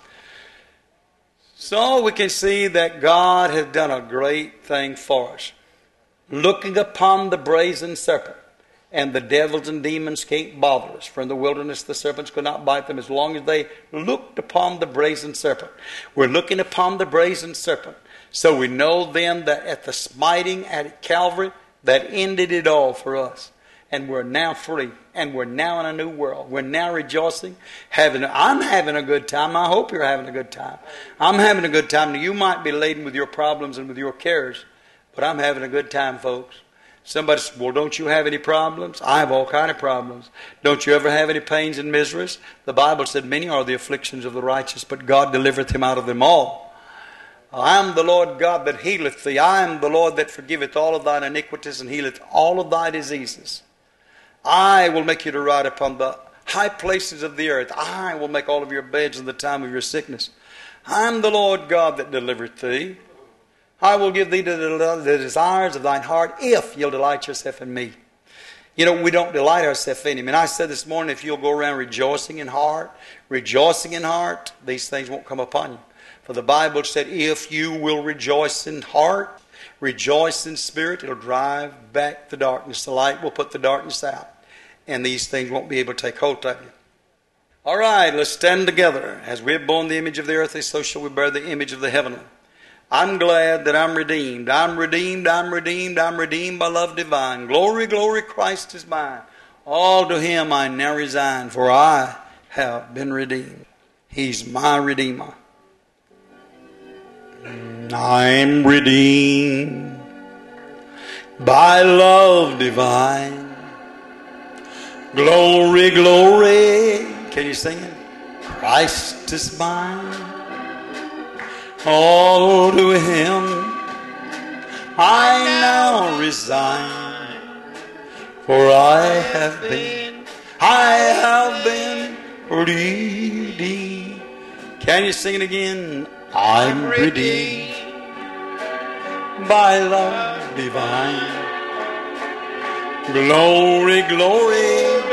So we can see that God has done a great thing for us. looking upon the brazen serpent. And the devils and demons can't bother us. For in the wilderness the serpents could not bite them as long as they looked upon the brazen serpent. We're looking upon the brazen serpent. So we know then that at the smiting at Calvary, that ended it all for us. And we're now free. And we're now in a new world. We're now rejoicing. Having, I'm having a good time. I hope you're having a good time. I'm having a good time. Now, you might be laden with your problems and with your cares. But I'm having a good time, folks. Somebody says, well, don't you have any problems? I have all kind of problems. Don't you ever have any pains and miseries? The Bible said, many are the afflictions of the righteous, but God delivereth him out of them all. I am the Lord God that healeth thee. I am the Lord that forgiveth all of thine iniquities and healeth all of thy diseases. I will make you to ride upon the high places of the earth. I will make all of your beds in the time of your sickness. I am the Lord God that delivereth thee. I will give thee the desires of thine heart if you'll delight yourself in me. You know, we don't delight ourselves in him. And I said this morning, if you'll go around rejoicing in heart, rejoicing in heart, these things won't come upon you. For the Bible said, if you will rejoice in heart, rejoice in spirit, it'll drive back the darkness. The light will put the darkness out. And these things won't be able to take hold of you. All right, let's stand together. As we have borne the image of the earthly, so shall we bear the image of the heavenly. I'm glad that I'm redeemed. I'm redeemed, I'm redeemed, I'm redeemed by love divine. Glory, glory, Christ is mine. All to him I now resign, for I have been redeemed. He's my Redeemer. I'm redeemed by love divine. Glory, glory. Can you sing it? Christ is mine. All to him I now resign, for I have been, I have been redeemed. Can you sing it again? I'm redeemed by love divine. Glory, glory,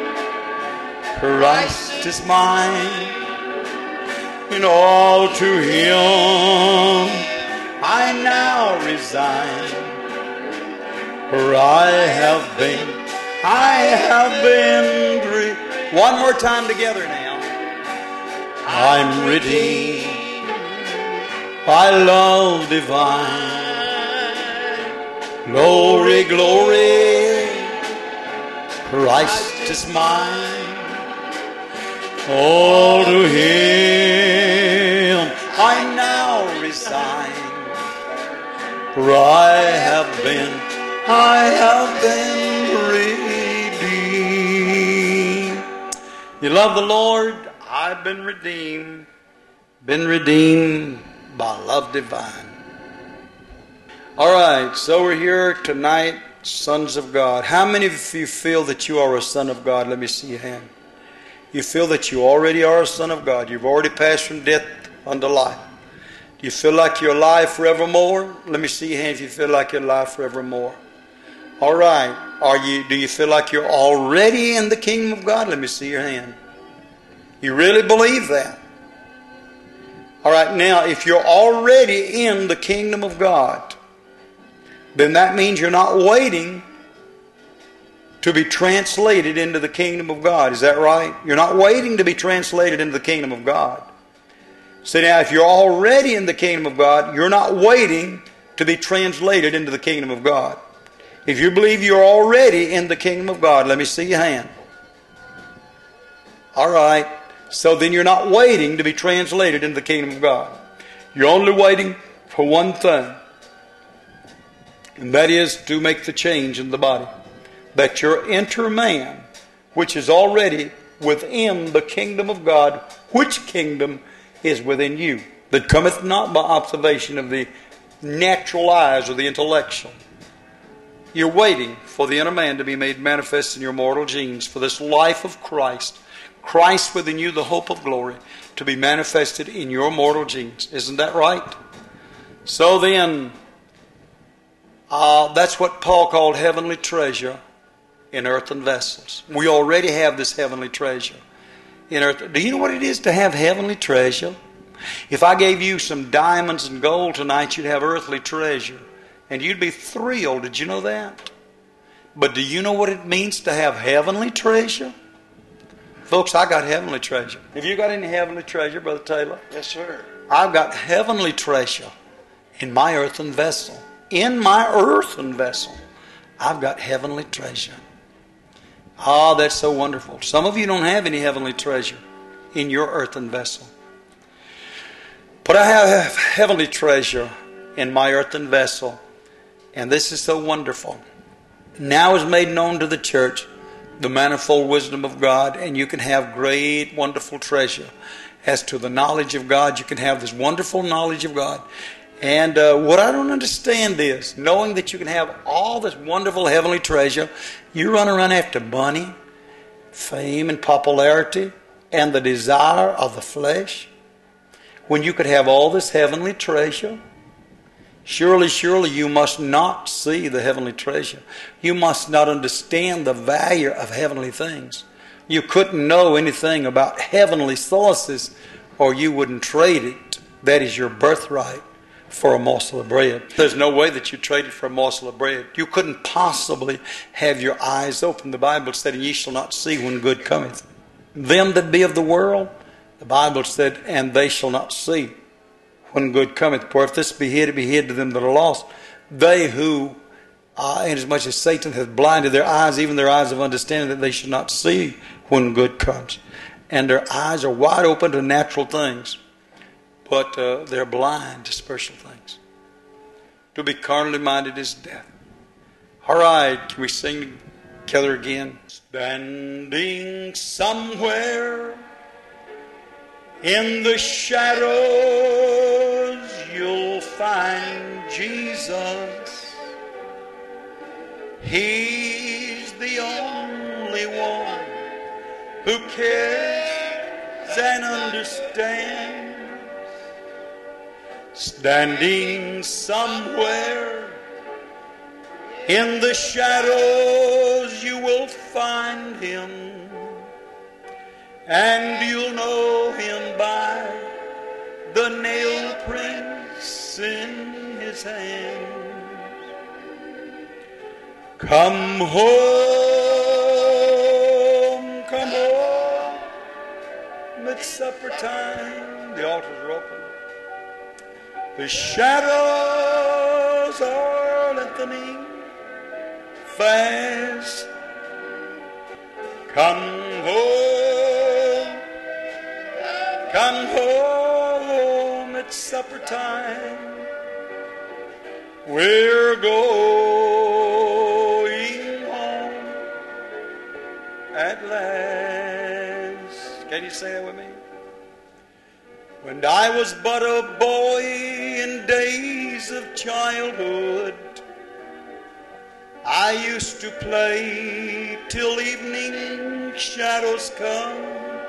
Christ is mine. And all to him I now resign, for I have been, I have been re- One more time together now. I'm redeemed by love divine. Glory, glory, Christ is mine. All to him I now resign, for I have been, I have been redeemed. You love the Lord? I've been redeemed. Been redeemed by love divine. All right, so we're here tonight, sons of God. How many of you feel that you are a son of God? Let me see your hand. You feel that you already are a son of God. You've already passed from death unto life. Do you feel like you're alive forevermore? Let me see your hand if you feel like you're alive forevermore. All right. Are you? Do you feel like you're already in the kingdom of God? Let me see your hand. You really believe that? All right. Now, if you're already in the kingdom of God, then that means you're not waiting to be translated into the kingdom of God. Is that right? You're not waiting to be translated into the kingdom of God. So now, if you're already in the kingdom of God, you're not waiting to be translated into the kingdom of God. If you believe you're already in the kingdom of God, let me see your hand. All right. So then you're not waiting to be translated into the kingdom of God. You're only waiting for one thing. And that is to make the change in the body. That your inner man, which is already within the kingdom of God, which kingdom is within you, that cometh not by observation of the natural eyes or the intellectual. You're waiting for the inner man to be made manifest in your mortal genes, for this life of Christ, Christ within you, the hope of glory, to be manifested in your mortal genes. Isn't that right? So then, uh, that's what Paul called heavenly treasure in earthen vessels. We already have this heavenly treasure in earth. Do you know what it is to have heavenly treasure? If I gave you some diamonds and gold tonight, you'd have earthly treasure. And you'd be thrilled. Did you know that? But do you know what it means to have heavenly treasure? Folks, I got heavenly treasure. Have you got any heavenly treasure, Brother Taylor? Yes, sir. I've got heavenly treasure in my earthen vessel. In my earthen vessel, I've got heavenly treasure. Ah, that's so wonderful. Some of you don't have any heavenly treasure in your earthen vessel. But I have heavenly treasure in my earthen vessel. And this is so wonderful. Now is made known to the church the manifold wisdom of God, and you can have great, wonderful treasure. As to the knowledge of God, you can have this wonderful knowledge of God. And uh, what I don't understand is, knowing that you can have all this wonderful heavenly treasure, you run around after money, fame, and popularity, and the desire of the flesh, when you could have all this heavenly treasure. Surely, surely you must not see the heavenly treasure. You must not understand the value of heavenly things. You couldn't know anything about heavenly sources, or you wouldn't trade it. That is your birthright for a morsel of bread. There's no way that you trade it for a morsel of bread. You couldn't possibly have your eyes open. The Bible said, and ye shall not see when good cometh. Them that be of the world, the Bible said, and they shall not see when good cometh. For if this be hid, it be hid to them that are lost. They who, uh, inasmuch as Satan hath blinded their eyes, even their eyes of understanding, that they should not see when good comes. And their eyes are wide open to natural things, but uh, they're blind to spiritual things. To be carnally minded is death. All right, can we sing together again? Standing somewhere in the shadows, you'll find Jesus. He's the only one who cares and understands. Standing somewhere in the shadows, you will find him. And you'll know him by the nail prints in his hands. Come home, come home, it's supper time. The altars are open. The shadows are lengthening fast. Come home, come home, it's supper time. We're going home at last. Can you say that with me? When I was but a boy in days of childhood, I used to play till evening shadows come.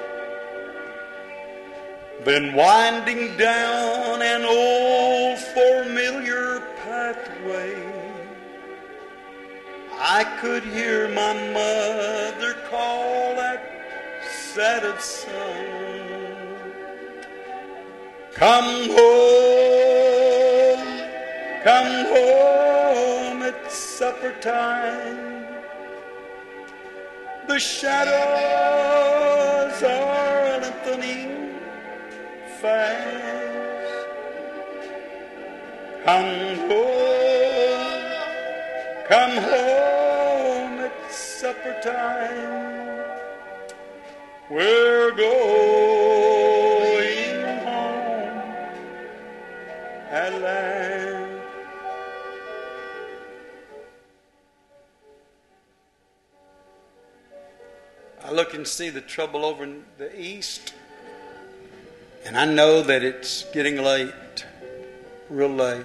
Then winding down an old familiar pathway, I could hear my mother call that sad son. Come home, come home, it's supper time. The shadows are lengthening fast. Come home, come home, it's supper time. We're going home at last. I look and see the trouble over in the east, and I know that it's getting late, real late.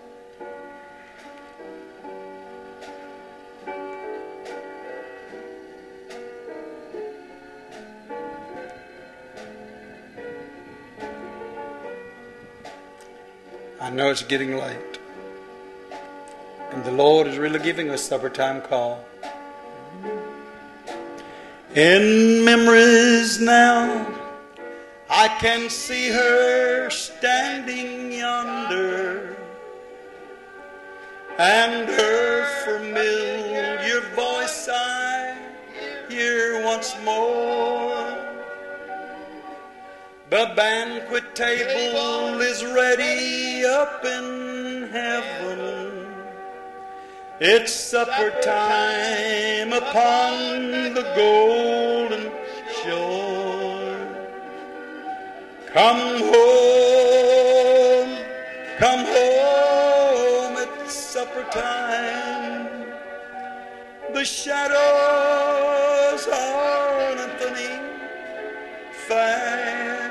I know it's getting late, and the Lord is really giving us supper time call. In memories now, I can see her standing yonder, and her familiar voice I hear once more. The banquet table is ready up in heaven. It's supper time upon the golden shore. Come home, come home, it's supper time. The shadows are lengthening fast.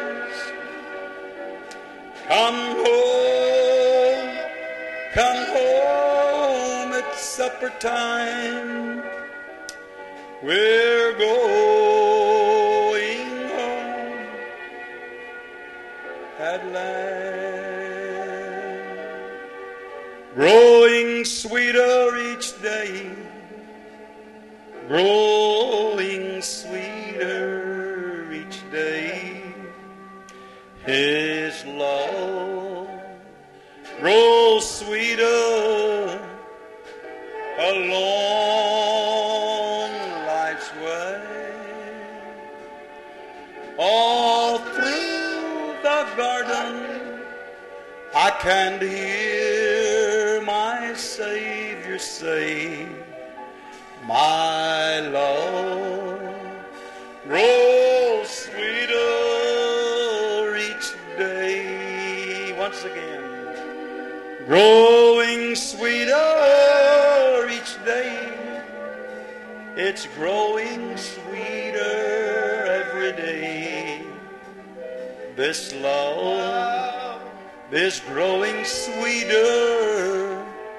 Come home, come home, it's supper time. We're going home at last. Growing sweeter each day, growing sweeter each day. His love grows sweeter along life's way. All through the garden I can hear my Savior say, my love grows sweeter each day. Once again, growing sweeter each day. It's growing sweeter every day. This love is growing sweeter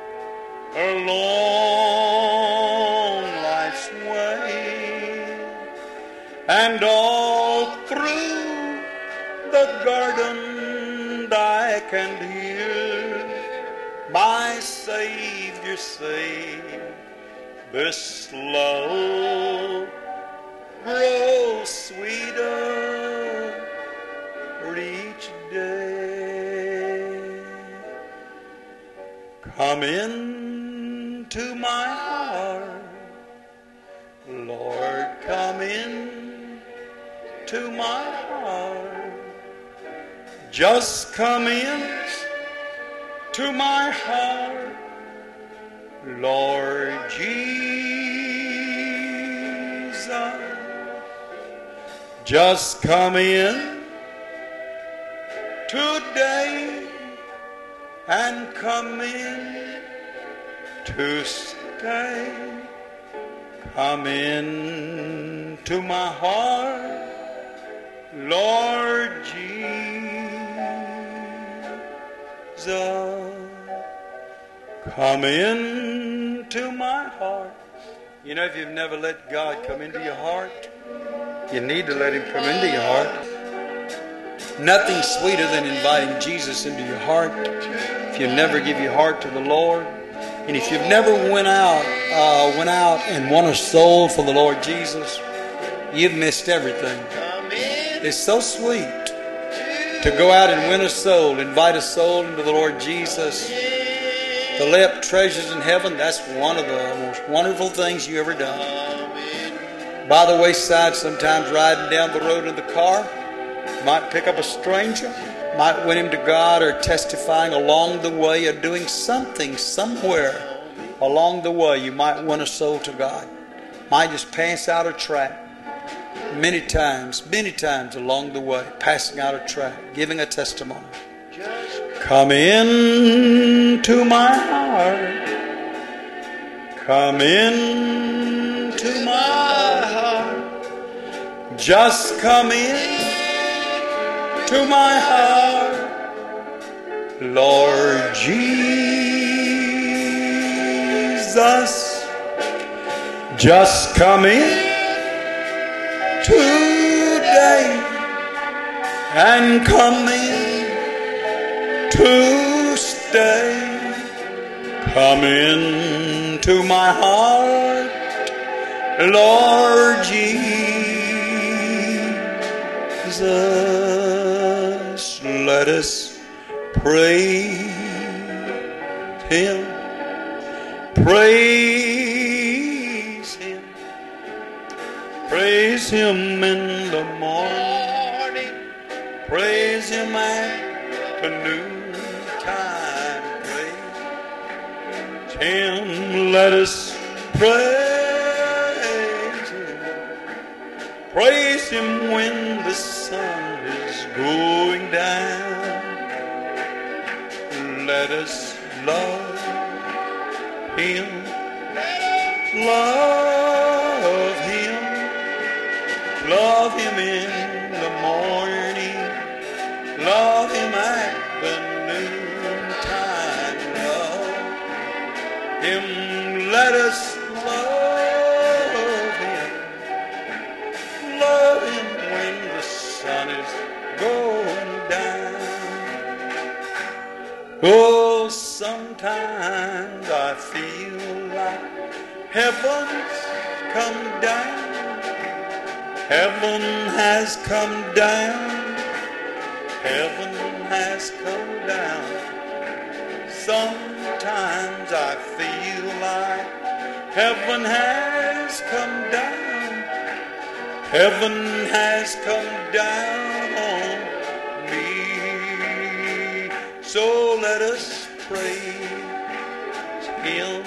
along life's way, and all through the garden I can hear my Savior say, this love grows sweeter each day. Come into my heart, Lord, come in to my heart. Just come in to my heart, Lord Jesus. Just come in today and come in to stay. Come in to my heart, Lord Jesus. Come in to my heart. You know, if you've never let God come into your heart, you need to let Him come into your heart. Nothing sweeter than inviting Jesus into your heart. If you never give your heart to the Lord, and if you've never went out, uh, went out and won a soul for the Lord Jesus, you've missed everything. It's so sweet to go out and win a soul, invite a soul into the Lord Jesus, to lay up treasures in heaven. That's one of the most wonderful things you ever done. By the wayside, sometimes riding down the road in the car, might pick up a stranger, might win him to God, or testifying along the way, or doing something somewhere along the way. You might win a soul to God. Might just pass out a tract. Many times, many times along the way, passing out a tract, giving a testimony. Come in to my heart. Come in to my heart. Just come in to my heart, Lord Jesus. Just come in today and come in to stay. Come in to my heart, Lord Jesus. Let us praise Him Praise Him. Praise Him in the morning. Praise Him at the noontime. Praise Him. Let us praise Him. Praise Him when the sun is going down. Let us love Him. Love Him. Love Him in the morning. Love Him at the noontime. Love Him. Let us love Him. Love Him when the sun is going down. Oh, sometimes I feel like heaven's come down. Heaven has come down. Heaven has come down. Sometimes I feel like heaven has come down. Heaven has come down on me. So let us praise Him.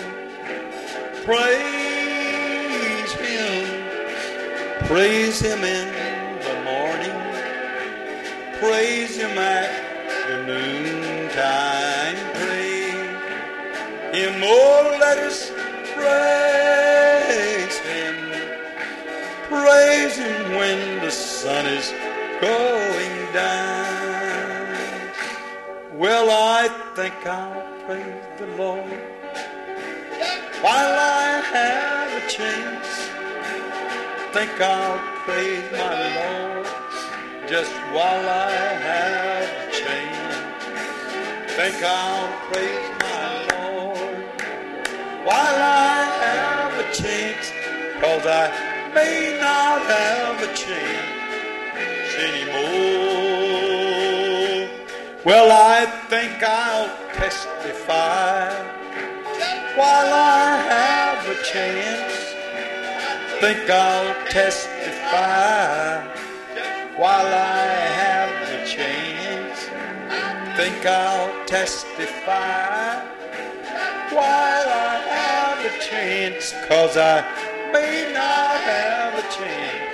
Praise Him. Praise Him in the morning. Praise Him at the noontime. Praise Him. Oh, let us praise Him. Praise Him when the sun is going down. Well, I think I'll praise the Lord while I have a chance. Think I'll praise my Lord just while I have a chance. Think I'll praise my Lord while I have a chance, 'cause I may not have a chance anymore. Well, I think I'll testify while I have a chance. Think I'll testify while I have the chance. Think I'll testify while I have a chance, 'cause I may not have a chance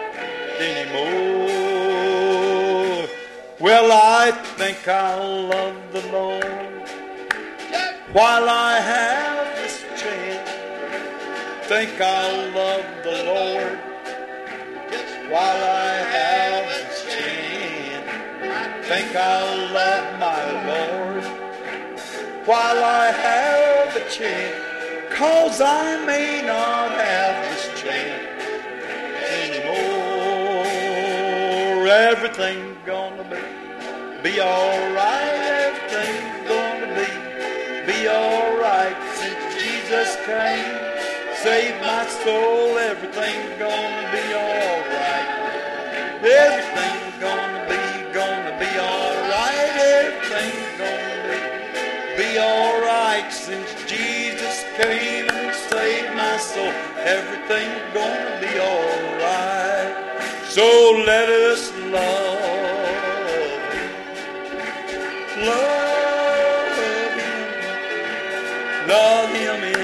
anymore. Well, I think I'll love the Lord while I have this chance. Think I'll love the Lord while I have this chance. Think I'll love my Lord while I have a chance, 'cause I may not have this chance anymore. Everything's gonna be, be alright. Everything's gonna be, be alright since Jesus came. Save my soul, everything's gonna be alright. Everything's gonna be, gonna be alright. Everything's gonna be, be alright since Jesus came and saved my soul. Everything's gonna be alright. So let us love Him. Love Him. Love Him in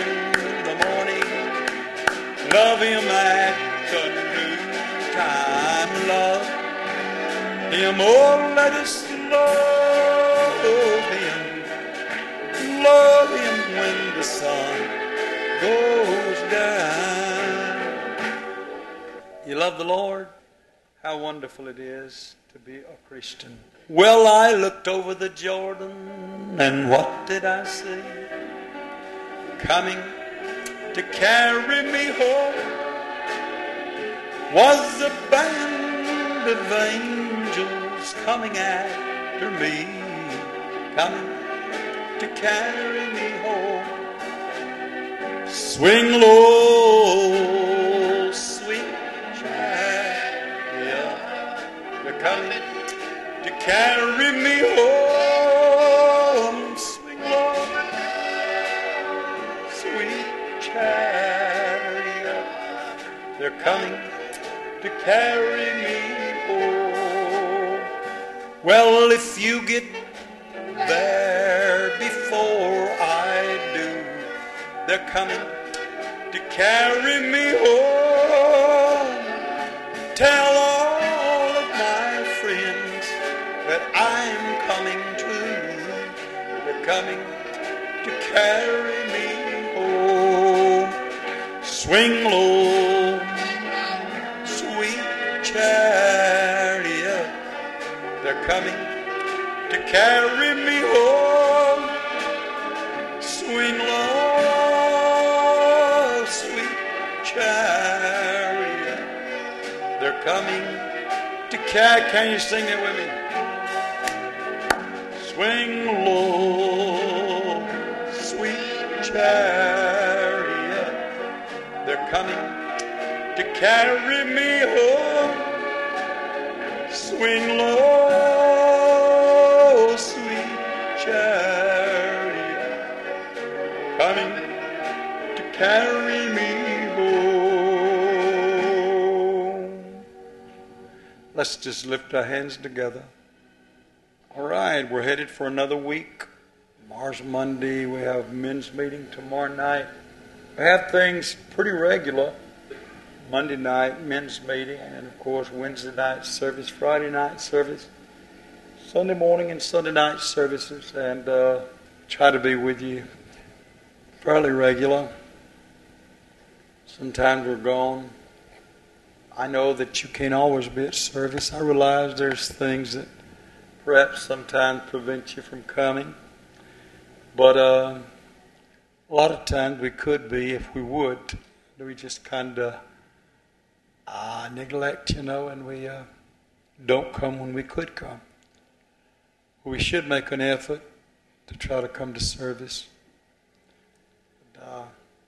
love Him at the noontime. Love Him. Oh, let us love Him. Love Him when the sun goes down. You love the Lord? How wonderful it is to be a Christian. Well, I looked over the Jordan, and what did I see? Coming to carry me home was a band of angels coming after me, coming to carry me home. Swing low, sweet chariot, you're coming to carry me home. Swing low, sweet They're coming to carry me home. Well, if you get there before I do, they're coming to carry me home. Tell all of my friends that I'm coming too. They're coming to carry me home. Swing low, sweet chariot. They're coming to carry me home. Swing low, sweet chariot. They're coming to carry. Can you sing it with me? Swing low, sweet chariot. They're coming to carry me home. Swing low, sweet chariot, coming to carry me home. Let's just lift our hands together. All right, we're headed for another week. Tomorrow's Monday. We have men's meeting tomorrow night. We have things pretty regular. Monday night, men's meeting, and of course Wednesday night service, Friday night service, Sunday morning and Sunday night services, and uh, try to be with you fairly regular. Sometimes we're gone. I know that you can't always be at service. I realize there's things that perhaps sometimes prevent you from coming, but uh, a lot of times we could be if we would. We just kind of uh, neglect, you know, and we uh, don't come when we could come. We should make an effort to try to come to service. And, uh,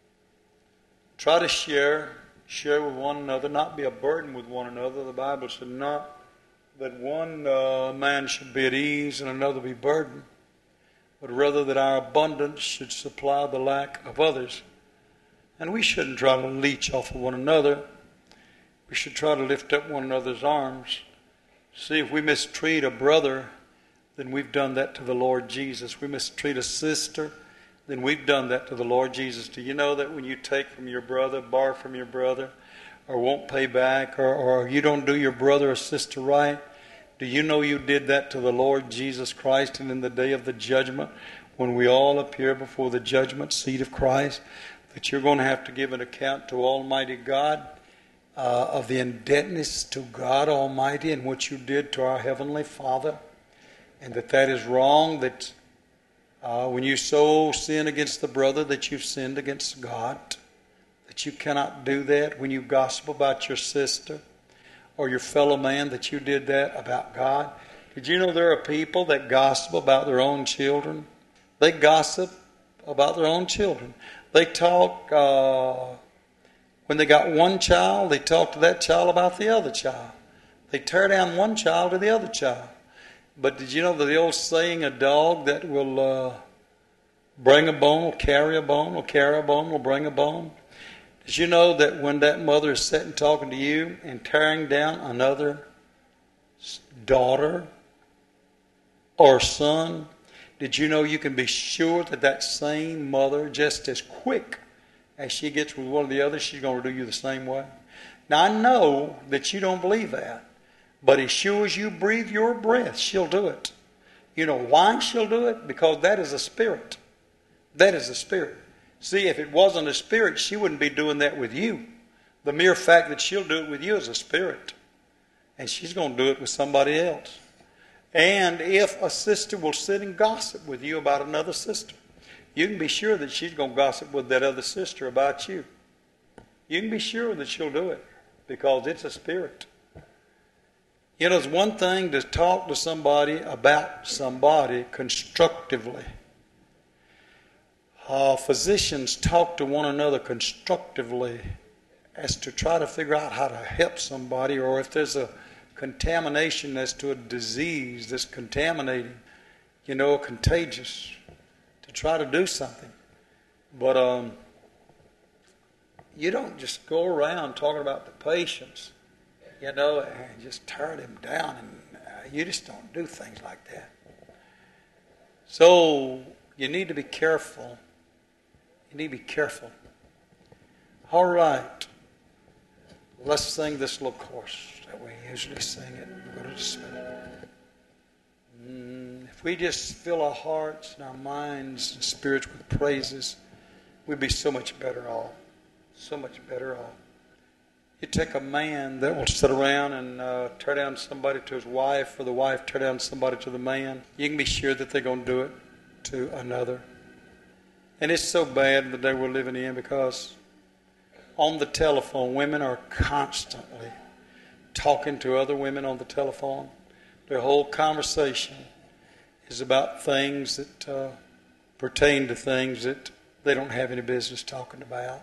try to share, share with one another, not be a burden with one another. The Bible said not that one uh, man should be at ease and another be burdened, but rather that our abundance should supply the lack of others. And we shouldn't try to leech off of one another. We should try to lift up one another's arms. See, if we mistreat a brother, then we've done that to the Lord Jesus. We mistreat a sister, then we've done that to the Lord Jesus. Do you know that when you take from your brother, borrow from your brother, or won't pay back, or, or you don't do your brother or sister right, do you know you did that to the Lord Jesus Christ? And in the day of the judgment, when we all appear before the judgment seat of Christ, that you're going to have to give an account to Almighty God uh, of the indebtedness to God Almighty and what you did to our Heavenly Father, and that that is wrong, that uh, when you so sin against the brother that you've sinned against God, that you cannot do that when you gossip about your sister or your fellow man, that you did that about God. Did you know there are people that gossip about their own children? They gossip about their own children. They talk, uh, when they got one child, they talk to that child about the other child. They tear down one child to the other child. But did you know that the old saying, a dog that will uh, bring a bone will carry a bone, will carry a bone, will bring a bone? Did you know that when that mother is sitting talking to you and tearing down another daughter or son, did you know you can be sure that that same mother, just as quick as she gets with one of the others, she's going to do you the same way? Now, I know that you don't believe that, but as sure as you breathe your breath, she'll do it. You know why she'll do it? Because that is a spirit. That is a spirit. See, if it wasn't a spirit, she wouldn't be doing that with you. The mere fact that she'll do it with you is a spirit. And she's going to do it with somebody else. And if a sister will sit and gossip with you about another sister, you can be sure that she's going to gossip with that other sister about you. You can be sure that she'll do it because it's a spirit. You know, it's one thing to talk to somebody about somebody constructively. Uh, physicians talk to one another constructively as to try to figure out how to help somebody, or if there's a contamination as to a disease that's contaminating, you know, contagious, to try to do something. But um, You don't just go around talking about the patients, you know, and just tear them down. And uh, you just don't do things like that. So you need to be careful. You need to be careful. All right. Let's sing this little chorus that we usually sing it. We're going to just mm, if we just fill our hearts and our minds and spirits with praises, we'd be so much better off. So much better off. You take a man that will sit around and uh, tear down somebody to his wife, or the wife tear down somebody to the man. You can be sure that they're going to do it to another. And it's so bad in the day we're living in, because on the telephone, women are constantly talking to other women on the telephone. Their whole conversation is about things that uh, pertain to things that they don't have any business talking about.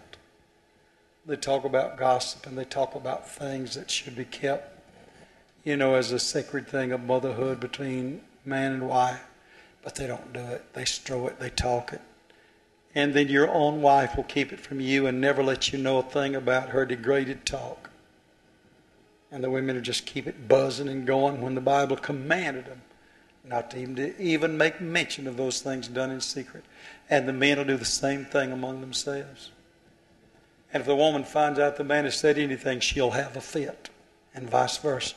They talk about gossip, and they talk about things that should be kept, you know, as a sacred thing of motherhood between man and wife. But they don't do it. They strow it. They talk it. And then your own wife will keep it from you and never let you know a thing about her degraded talk. And the women will just keep it buzzing and going when the Bible commanded them not to even, to even make mention of those things done in secret. And the men will do the same thing among themselves. And if the woman finds out the man has said anything, she'll have a fit, and vice versa.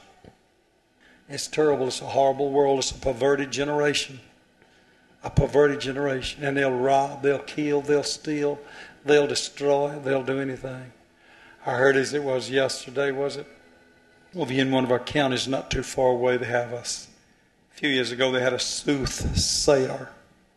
It's terrible. It's a horrible world. It's a perverted generation. A perverted generation. And they'll rob, they'll kill, they'll steal, they'll destroy, they'll do anything. I heard as it was yesterday, was it? Well, in one of our counties not too far away, they have us. A few years ago, they had a soothsayer.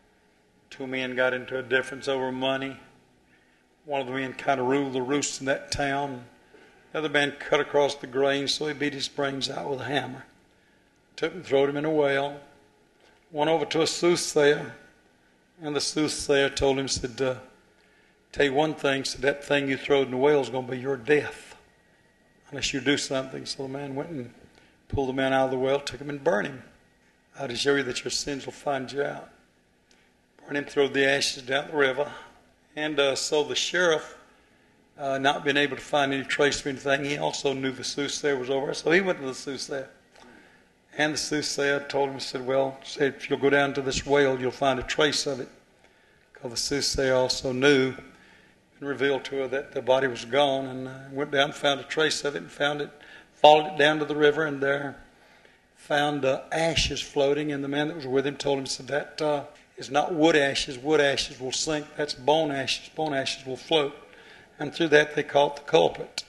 Two men got into a difference over money. One of the men kind of ruled the roost in that town. The other man cut across the grain, so he beat his brains out with a hammer. Took him and threw him in a well. Went over to a soothsayer, and the soothsayer told him, said, uh, tell you one thing, said, that thing you throw in the well is going to be your death, unless you do something. So the man went and pulled the man out of the well, took him and burned him. How to show you that your sins will find you out. Burned him, threw the ashes down the river. And uh, so the sheriff, uh, not being able to find any trace of anything, he also knew the soothsayer was over. So he went to the soothsayer. And the soothsayer told him, said, well, said, if you'll go down to this well, you'll find a trace of it. Because the soothsayer also knew and revealed to her that the body was gone, and uh, went down and found a trace of it, and found it, followed it down to the river, and there found uh, ashes floating. And the man that was with him told him, said, that uh, is not wood ashes. Wood ashes will sink. That's bone ashes. Bone ashes will float. And through that they caught the culprit.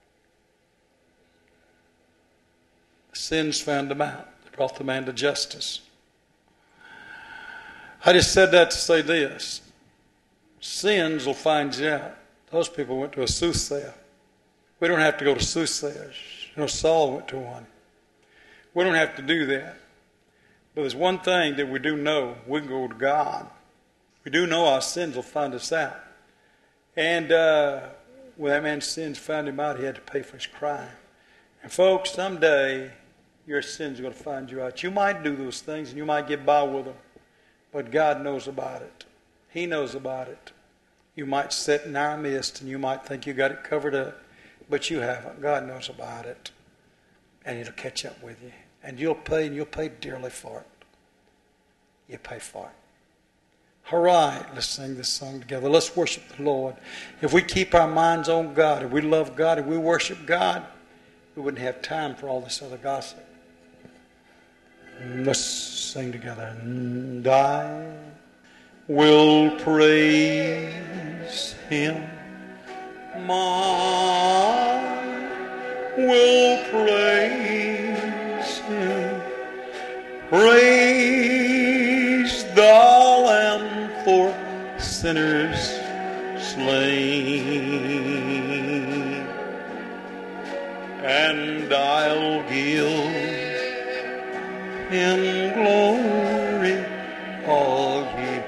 The sins found him out. They brought the man to justice. I just said that to say this. Sins will find you out. Those people went to a soothsayer. We don't have to go to soothsayers. You know, Saul went to one. We don't have to do that. But there's one thing that we do know. We can go to God. We do know our sins will find us out. And uh, when that man's sins found him out, he had to pay for his crime. And folks, someday your sins are going to find you out. You might do those things and you might get by with them. But God knows about it. He knows about it. You might sit in our midst and you might think you got it covered up. But you haven't. God knows about it. And it'll catch up with you. And you'll pay, and you'll pay dearly for it. You pay for it. All right, let's sing this song together. Let's worship the Lord. If we keep our minds on God, if we love God, if we worship God, we wouldn't have time for all this other gossip. Let's sing together. And I will praise Him. My will praise Him. Praise the Lamb for sinners slain. And I'll give Him glory, all ye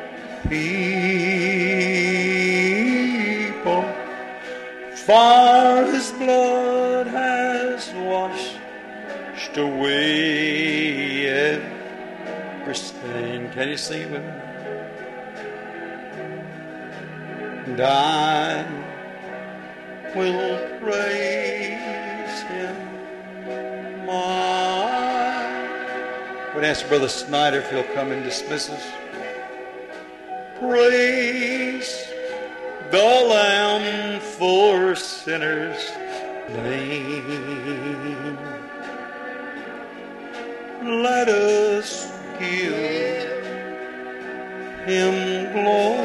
people, for His blood has washed away every stain. Can you sing it with me? And I will praise Him. My, we'd ask Brother Snyder if he'll come and dismiss us. Praise the Lamb for sinners slain. Let us give Him glory.